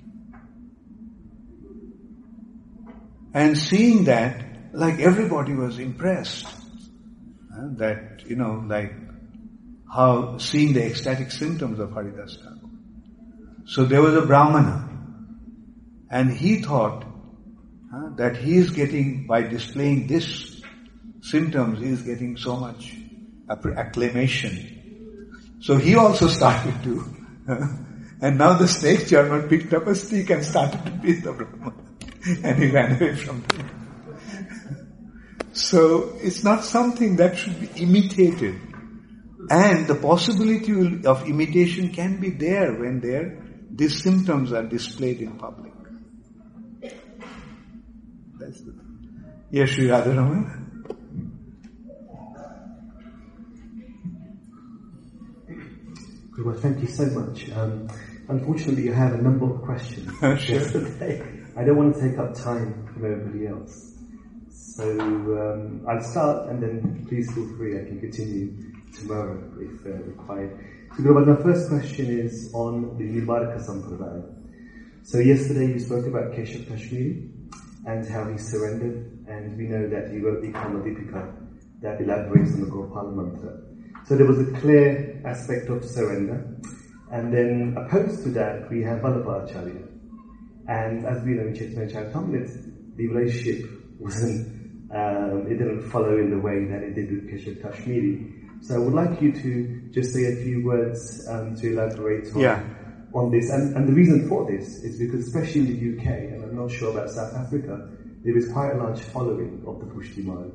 And seeing that, like everybody was impressed. That, like how seeing the ecstatic symptoms of Haridas Thakur. So there was a Brahmana, and he thought that he is getting, by displaying this symptoms, he is getting so much acclamation. So he also started to, and now the snake charmer picked up a stick and started to beat the Brahmana, and he ran away from him. So it's not something that should be imitated. And the possibility of imitation can be there when these symptoms are displayed in public. That's the thing. Yes, Sri Radharaman? Well, thank you so much. Unfortunately, you have a number of questions yesterday. I don't want to take up time from everybody else. So I'll start, and then please feel free, I can continue tomorrow if required. So the first question is on the Nimbarka Sampradaya. So yesterday you spoke about Keshav Kashmiri and how he surrendered, and we know that he wrote the Kamadipika that elaborates on the Gopala mantra. So there was a clear aspect of surrender, and then opposed to that we have Vallabha Acharya. And as we know in Chaitanya Charitamrita, the relationship wasn't, it didn't follow in the way that it did with Keshav Kashmiri. So I would like you to just say a few words to elaborate on this. And the reason for this is because, especially in the UK, and I'm not sure about South Africa, there is quite a large following of the Pushti Marg.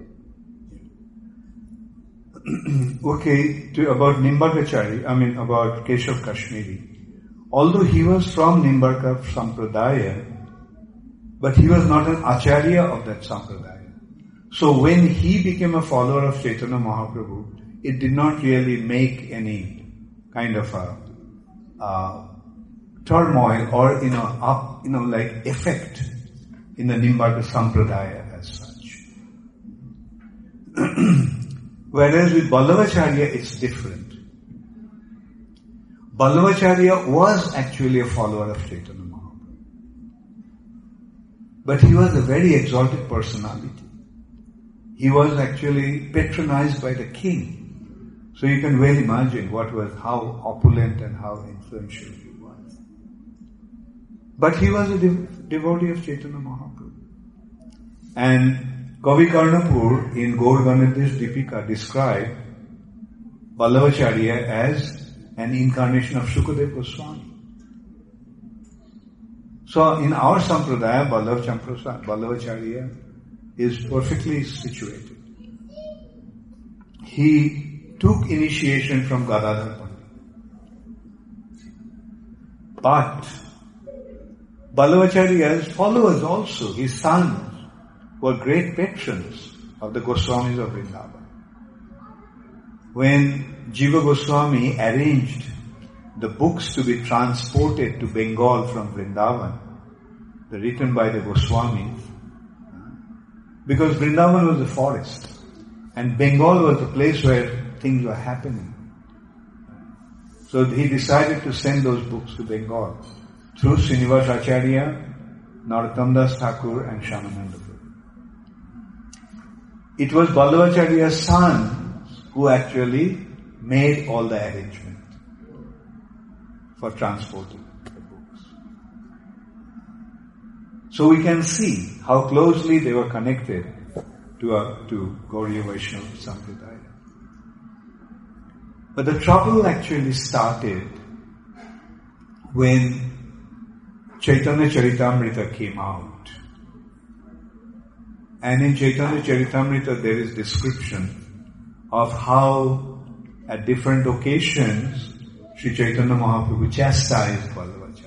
Okay, about Nimbarkachari, about Keshav Kashmiri. Although he was from Nimbarka Sampradaya, but he was not an Acharya of that Sampradaya. So when he became a follower of Chaitanya Mahaprabhu, it did not really make any kind of a turmoil or like effect in the Nimbaka Sampradaya as such. Whereas with Ballavacharya it's different. Ballavacharya was actually a follower of Chaitanya Mahaprabhu. But he was a very exalted personality. He was actually patronized by the king. So you can well imagine how opulent and how influential he was. But he was a devotee of Chaitanya Mahaprabhu. And Kavi Karnapur in Gaur Ganadhish Dipika described Ballavacharya as an incarnation of Shukadev Goswami. So in our Sampradaya, Ballavacharya is perfectly situated. He took initiation from Gadadhar Pandit. But Ballavacharya's followers also, his sons, were great patrons of the Goswamis of Vrindavan. When Jiva Goswami arranged the books to be transported to Bengal from Vrindavan, written by the Goswamis, because Vrindavan was a forest and Bengal was the place where things were happening. So he decided to send those books to Bengal through Srinivas Acharya, Narottam Das Thakur and Shyamananda Prabhu. It was Ballavacharya's sons who actually made all the arrangement for transporting the books. So we can see how closely they were connected to Gauriya Vaishnava Sampradaya. But the trouble actually started when Chaitanya Charitamrita came out. And in Chaitanya Charitamrita there is description of how at different occasions Sri Chaitanya Mahaprabhu chastised Ballavacharya.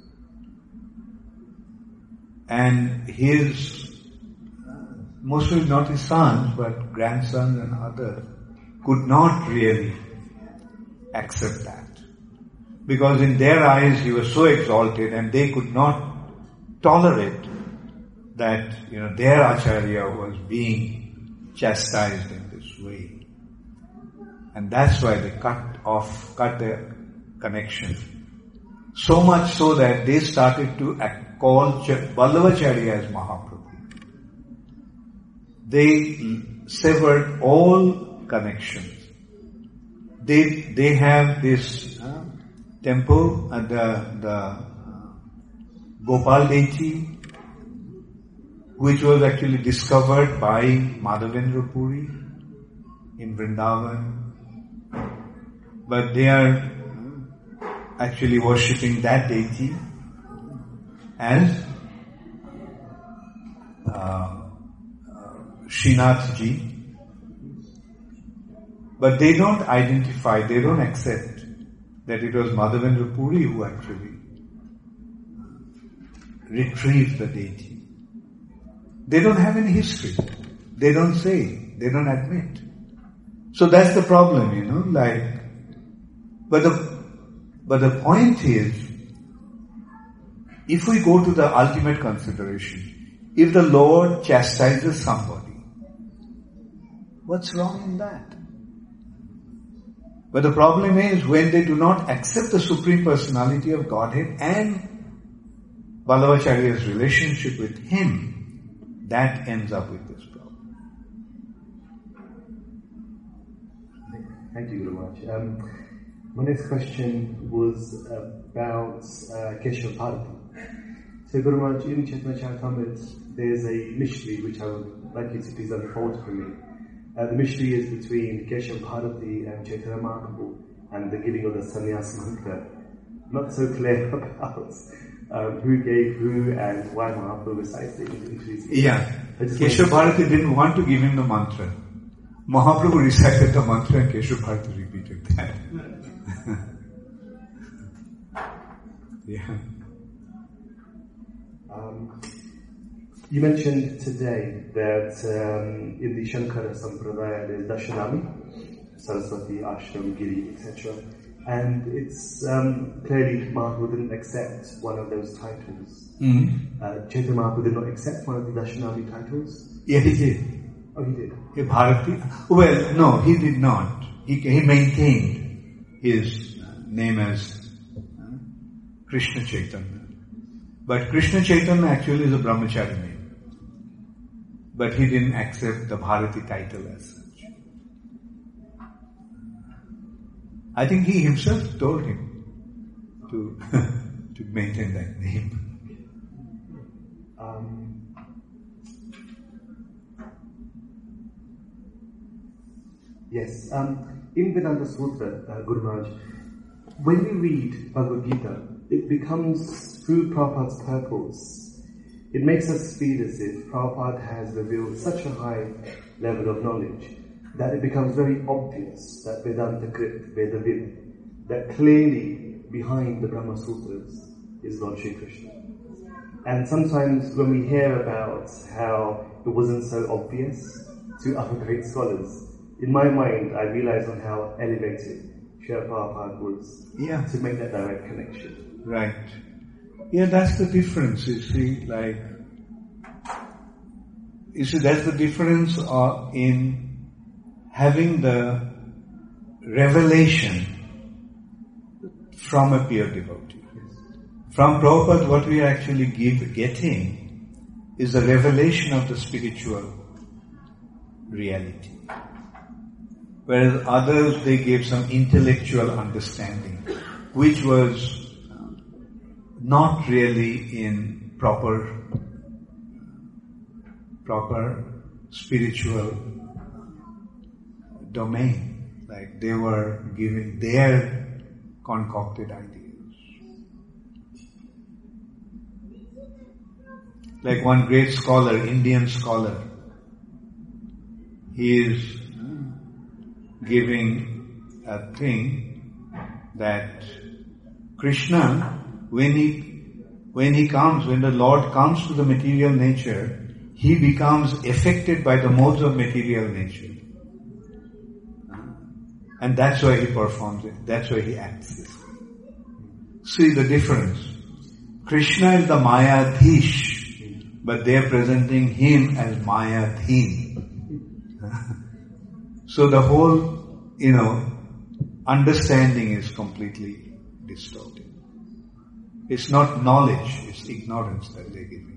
And his, mostly not his sons, but grandsons and others, could not really accept that. Because in their eyes he was so exalted and they could not tolerate that, their Acharya was being chastised in this way. And that's why they cut the connection. So much so that they started to call Ballavacharya as Mahaprabhu. They severed all connections. They have this temple at the Gopal deity, which was actually discovered by Madhavendra Puri in Vrindavan. But they are actually worshipping that deity as Srinathji. But they don't identify, they don't accept that it was Madhavendra Puri who actually retrieved the deity. They don't have any history. They don't say, they don't admit. So that's the problem, but the point is, if we go to the ultimate consideration, if the Lord chastises somebody, what's wrong in that? But the problem is when they do not accept the Supreme Personality of Godhead and Ballavacharya's relationship with Him, that ends up with this problem. Thank you very much. My next question was about Keshav Bharati. So Guru Maharaj, in Chaitanya Charitamrita, there's a mystery which I would like you to please unfold for me. The mystery is between Keshav Bharati and Chaitanya Mahaprabhu and the giving of the sannyas mantra. Not so clear about who gave who and why Mahaprabhu recites it. Yeah, Keshav Bharati didn't want to give him the mantra. Mahaprabhu recited the mantra and Keshav Bharati repeated that. Yeah. You mentioned today that in the Shankara Sampradaya there's Dashanami, Saraswati, Ashram, Giri, etc. And it's clearly Mahaprabhu didn't accept one of those titles. Chaitanya Mahaprabhu did not accept one of the Dashanami titles? Yeah, he did. Oh, he did? Bharati? Well, no, he did not. He maintained his name as Krishna Chaitanya. But Krishna Chaitanya actually is a brahmachari name. But he didn't accept the Bharati title as such. I think he himself told him to maintain that name. Yes. In Vedanta Sutra, Guru Maharaj, when we read Bhagavad Gita, it becomes, through Prabhupada's purpose, it makes us feel as if Prabhupada has revealed such a high level of knowledge that it becomes very obvious that Vedanta Krit, Vedavid, that clearly behind the Brahma Sutras is Lord Shri Krishna. And sometimes when we hear about how it wasn't so obvious to other great scholars, in my mind I realize on how elevated Srila Prabhupada was to make that direct connection. Right. Yeah, that's the difference, you see, that's the difference in having the revelation from a pure devotee. From Prabhupada, what we are actually getting is the revelation of the spiritual reality. Whereas others, they gave some intellectual understanding, which was not really in proper spiritual domain. Like they were giving their concocted ideas. Like one great scholar, Indian scholar, he is giving a thing that Krishna, when the Lord comes to the material nature, he becomes affected by the modes of material nature. And that's why he performs it. That's why he acts this way. See the difference. Krishna is the Mayadhish, but they are presenting him as Mayadhin. So the whole, understanding is completely distorted. It's not knowledge, it's ignorance that they're giving.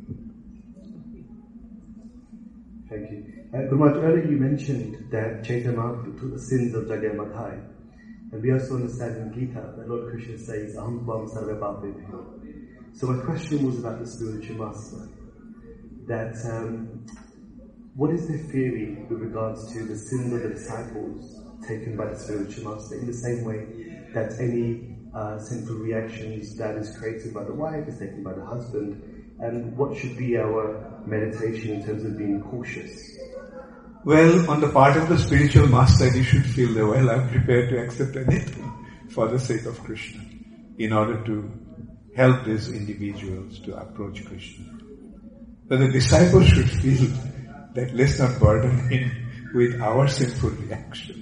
Thank you. Guru Maharaj, earlier you mentioned that Chaitanya Mahaprabhu took the sins of Jagai Madhai. And we also understand in Gita that Lord Krishna says, Aham Tvam Sarva Papebhyo. So my question was about the spiritual master. That, what is the theory with regards to the sins of the disciples taken by the spiritual master, in the same way that any sinful reactions that is created by the wife is taken by the husband, and what should be our meditation in terms of being cautious? Well, on the part of the spiritual master, you should feel that, well, I'm prepared to accept anything for the sake of Krishna, in order to help these individuals to approach Krishna. But the disciple should feel that let's not burden him with our sinful reactions.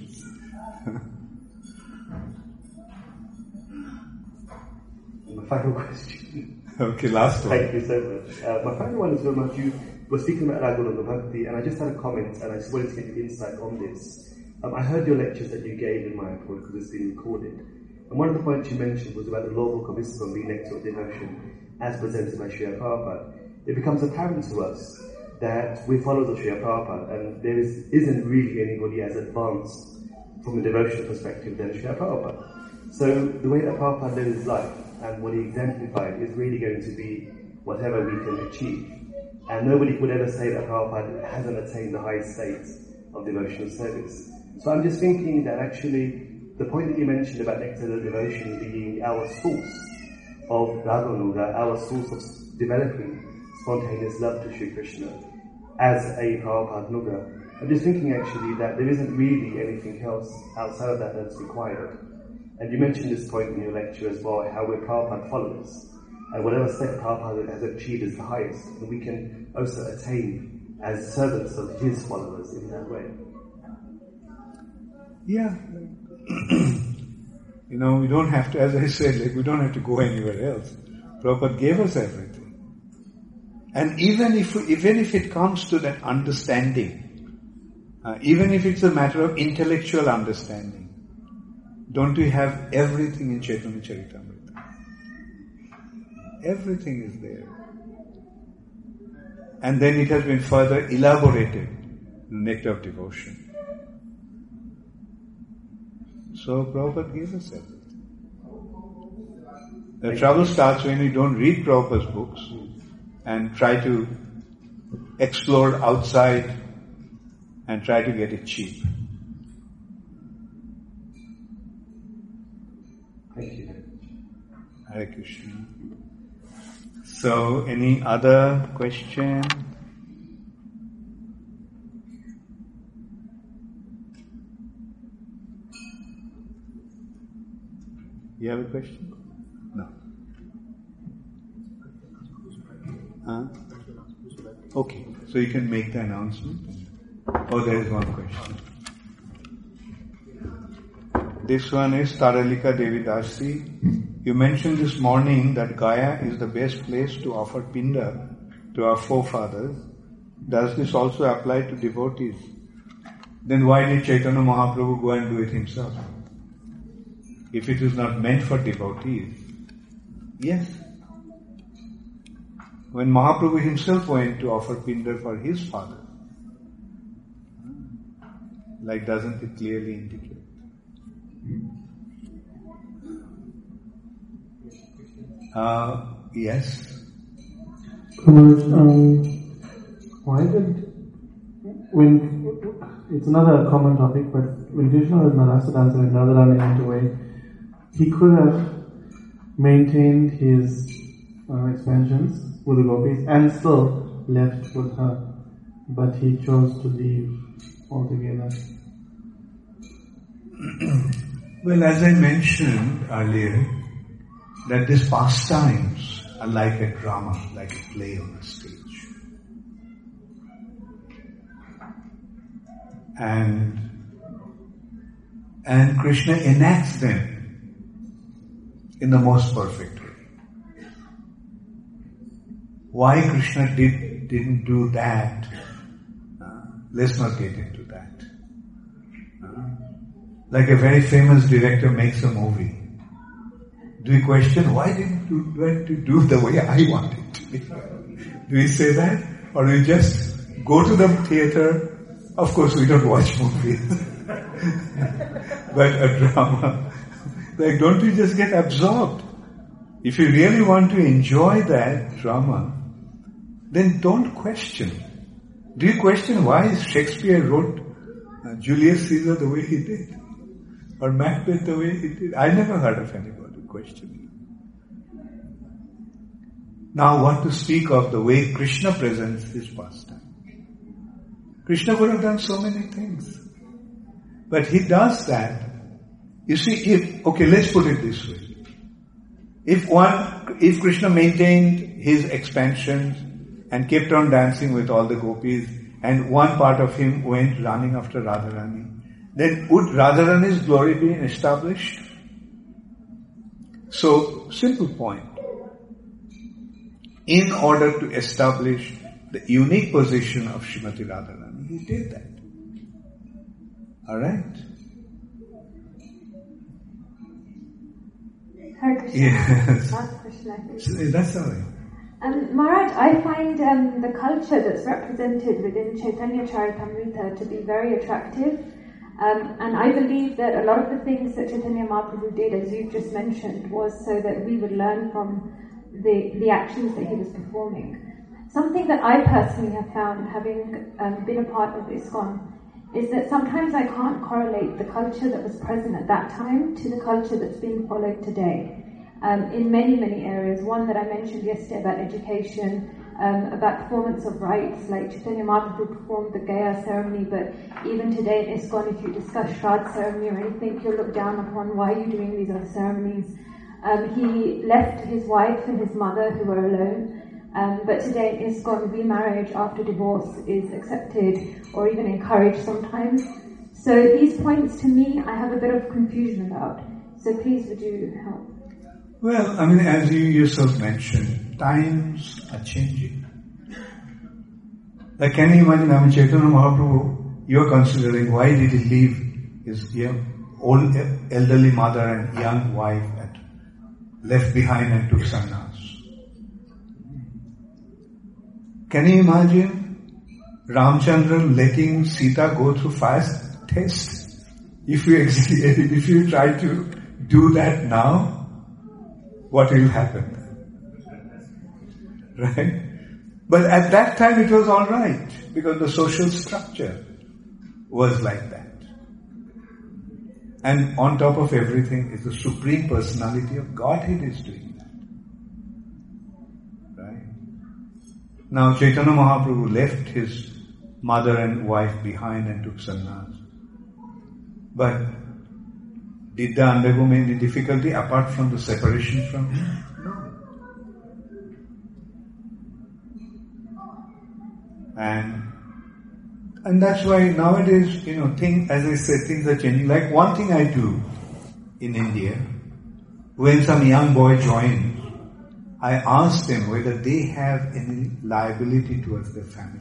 My final question. Okay, last one. Thank you so much. My final one is very much, you were speaking about Raghunaga Bhakti, and I just had a comment, and I just wanted to get your insight on this. I heard your lectures that you gave in Mayapur, because it's been recorded. And one of the points you mentioned was about the law book of Islam being next to devotion, as presented by Srila Prabhupada. It becomes apparent to us that we follow the Srila Prabhupada, and there isn't really anybody as advanced from a devotional perspective than Srila Prabhupada. So the way that Prabhupada lived his life and what he exemplified is really going to be whatever we can achieve. And nobody would ever say that Prabhupada hasn't attained the highest states of devotional service. So I'm just thinking that actually the point that you mentioned about nectar devotion being our source of Raganuga, our source of developing spontaneous love to Sri Krishna as a Prabhupada Nuga, I'm just thinking actually that there isn't really anything else outside of that that's required. And you mentioned this point in your lecture as well, how we're Prabhupada followers. and whatever step Prabhupada has achieved is the highest, and we can also attain as servants of his followers in that way. Yeah. We don't have to, as I said, we don't have to go anywhere else. Prabhupada gave us everything. And even if it comes to that understanding, even if it's a matter of intellectual understanding, don't we have everything in Chaitanya Charitamrita? Everything is there. And then it has been further elaborated in the Nectar of Devotion. So Prabhupada gave us everything. The trouble starts when you don't read Prabhupada's books and try to explore outside and try to get it cheap. Thank you. Hare Krishna. So, any other question? You have a question? No. Okay, so you can make the announcement. Oh, there is one question. This one is Taralika Devidasi. You mentioned this morning that Gaya is the best place to offer pinda to our forefathers. Does this also apply to devotees? Then why did Chaitanya Mahaprabhu go and do it himself? If it is not meant for devotees, yes. When Mahaprabhu himself went to offer pinda for his father, doesn't it clearly indicate? Yes. Why did, it's another common topic, but when Krishna was Manasa and Radharani went away, he could have maintained his expansions with the gopis and still left with her, but he chose to leave altogether. Well, as I mentioned earlier, that these pastimes are like a drama, like a play on the stage. And Krishna enacts them in the most perfect way. Why Krishna didn't do that, let's not get into that. Like a very famous director makes a movie. Do we question, why didn't you want to do the way I want it to be? Do we say that? Or do we just go to the theater? Of course we don't watch movies. But a drama, don't we just get absorbed? If you really want to enjoy that drama, then don't question. Do you question why Shakespeare wrote Julius Caesar the way he did? Or Macbeth the way he did? I never heard of anybody questioning. Now what to speak of the way Krishna presents his pastime? Krishna could have done so many things. But he does that. You see, let's put it this way. If Krishna maintained his expansions and kept on dancing with all the gopis, and one part of him went running after Radharani, then would Radharani's glory be established? So, simple point. In order to establish the unique position of Srimati Radharani, he did that. Alright? Hare Krishna. Yes. Last question, I think. That's alright. Maharaj, I find the culture that's represented within Chaitanya Charitamrita to be very attractive. And I believe that a lot of the things that Chaitanya Mahaprabhu did, as you just mentioned, was so that we would learn from the actions that he was performing. Something that I personally have found, having been a part of ISKCON, is that sometimes I can't correlate the culture that was present at that time to the culture that's being followed today. In many, many areas. One that I mentioned yesterday about education, about performance of rites, like Chaitanya Mahaprabhu performed the Gaya ceremony, but even today in ISKCON, if you discuss Shraddha ceremony or anything, you'll look down upon why are you doing these other ceremonies. He left his wife and his mother who were alone. But today in ISKCON, remarriage after divorce is accepted or even encouraged sometimes. So these points to me, I have a bit of confusion about. So please would you help? Well, I mean, as you yourself mentioned, times are changing. Like, can you imagine, I mean, Chaitanya Mahaprabhu, you're considering why did he leave his old elderly mother and young wife left behind and took sannyas? Can you imagine Ramchandran letting Sita go through fire test? If you try to do that now, what will happen? Right? But at that time it was alright, because the social structure was like that. And on top of everything is the Supreme Personality of Godhead is doing that. Right? Now Chaitanya Mahaprabhu left his mother and wife behind and took sannyas. But did they undergo any difficulty apart from the separation from him? No. And that's why nowadays, as I said, things are changing. Like one thing I do in India, when some young boy joins, I ask them whether they have any liability towards their family.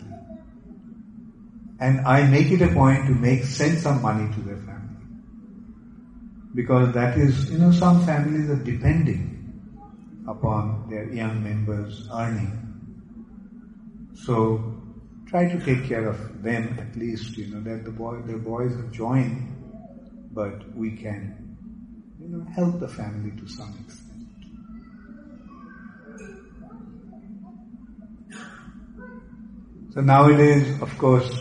And I make it a point to send some money to their family. Because that is, some families are depending upon their young members earning. So, try to take care of them at least, that the boys have joined, but we can, help the family to some extent. So nowadays, of course,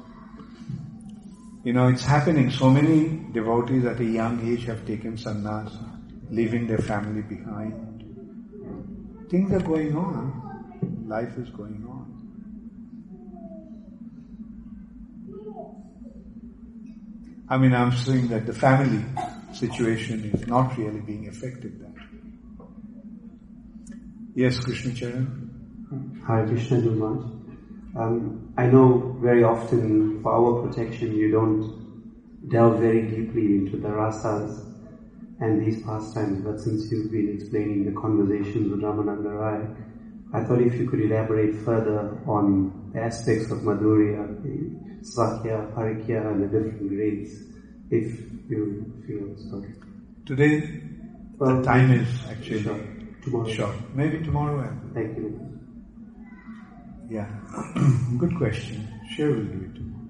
it's happening. So many devotees at a young age have taken sannyas, leaving their family behind. Things are going on. Life is going on. I mean, I'm saying that the family situation is not really being affected that. Yes, Krishna Charan? Hare Krishna Maharaj. I know very often for our protection you don't delve very deeply into the rasas and these pastimes, but since you've been explaining the conversations with Ramananda Rai, I thought if you could elaborate further on the aspects of Madhurya, the Svakya, Parikya and the different grades, if you feel so. Today, the time is actually tomorrow. Short. Maybe tomorrow. Thank you. Yeah. Good question. Sure, we'll do it tomorrow.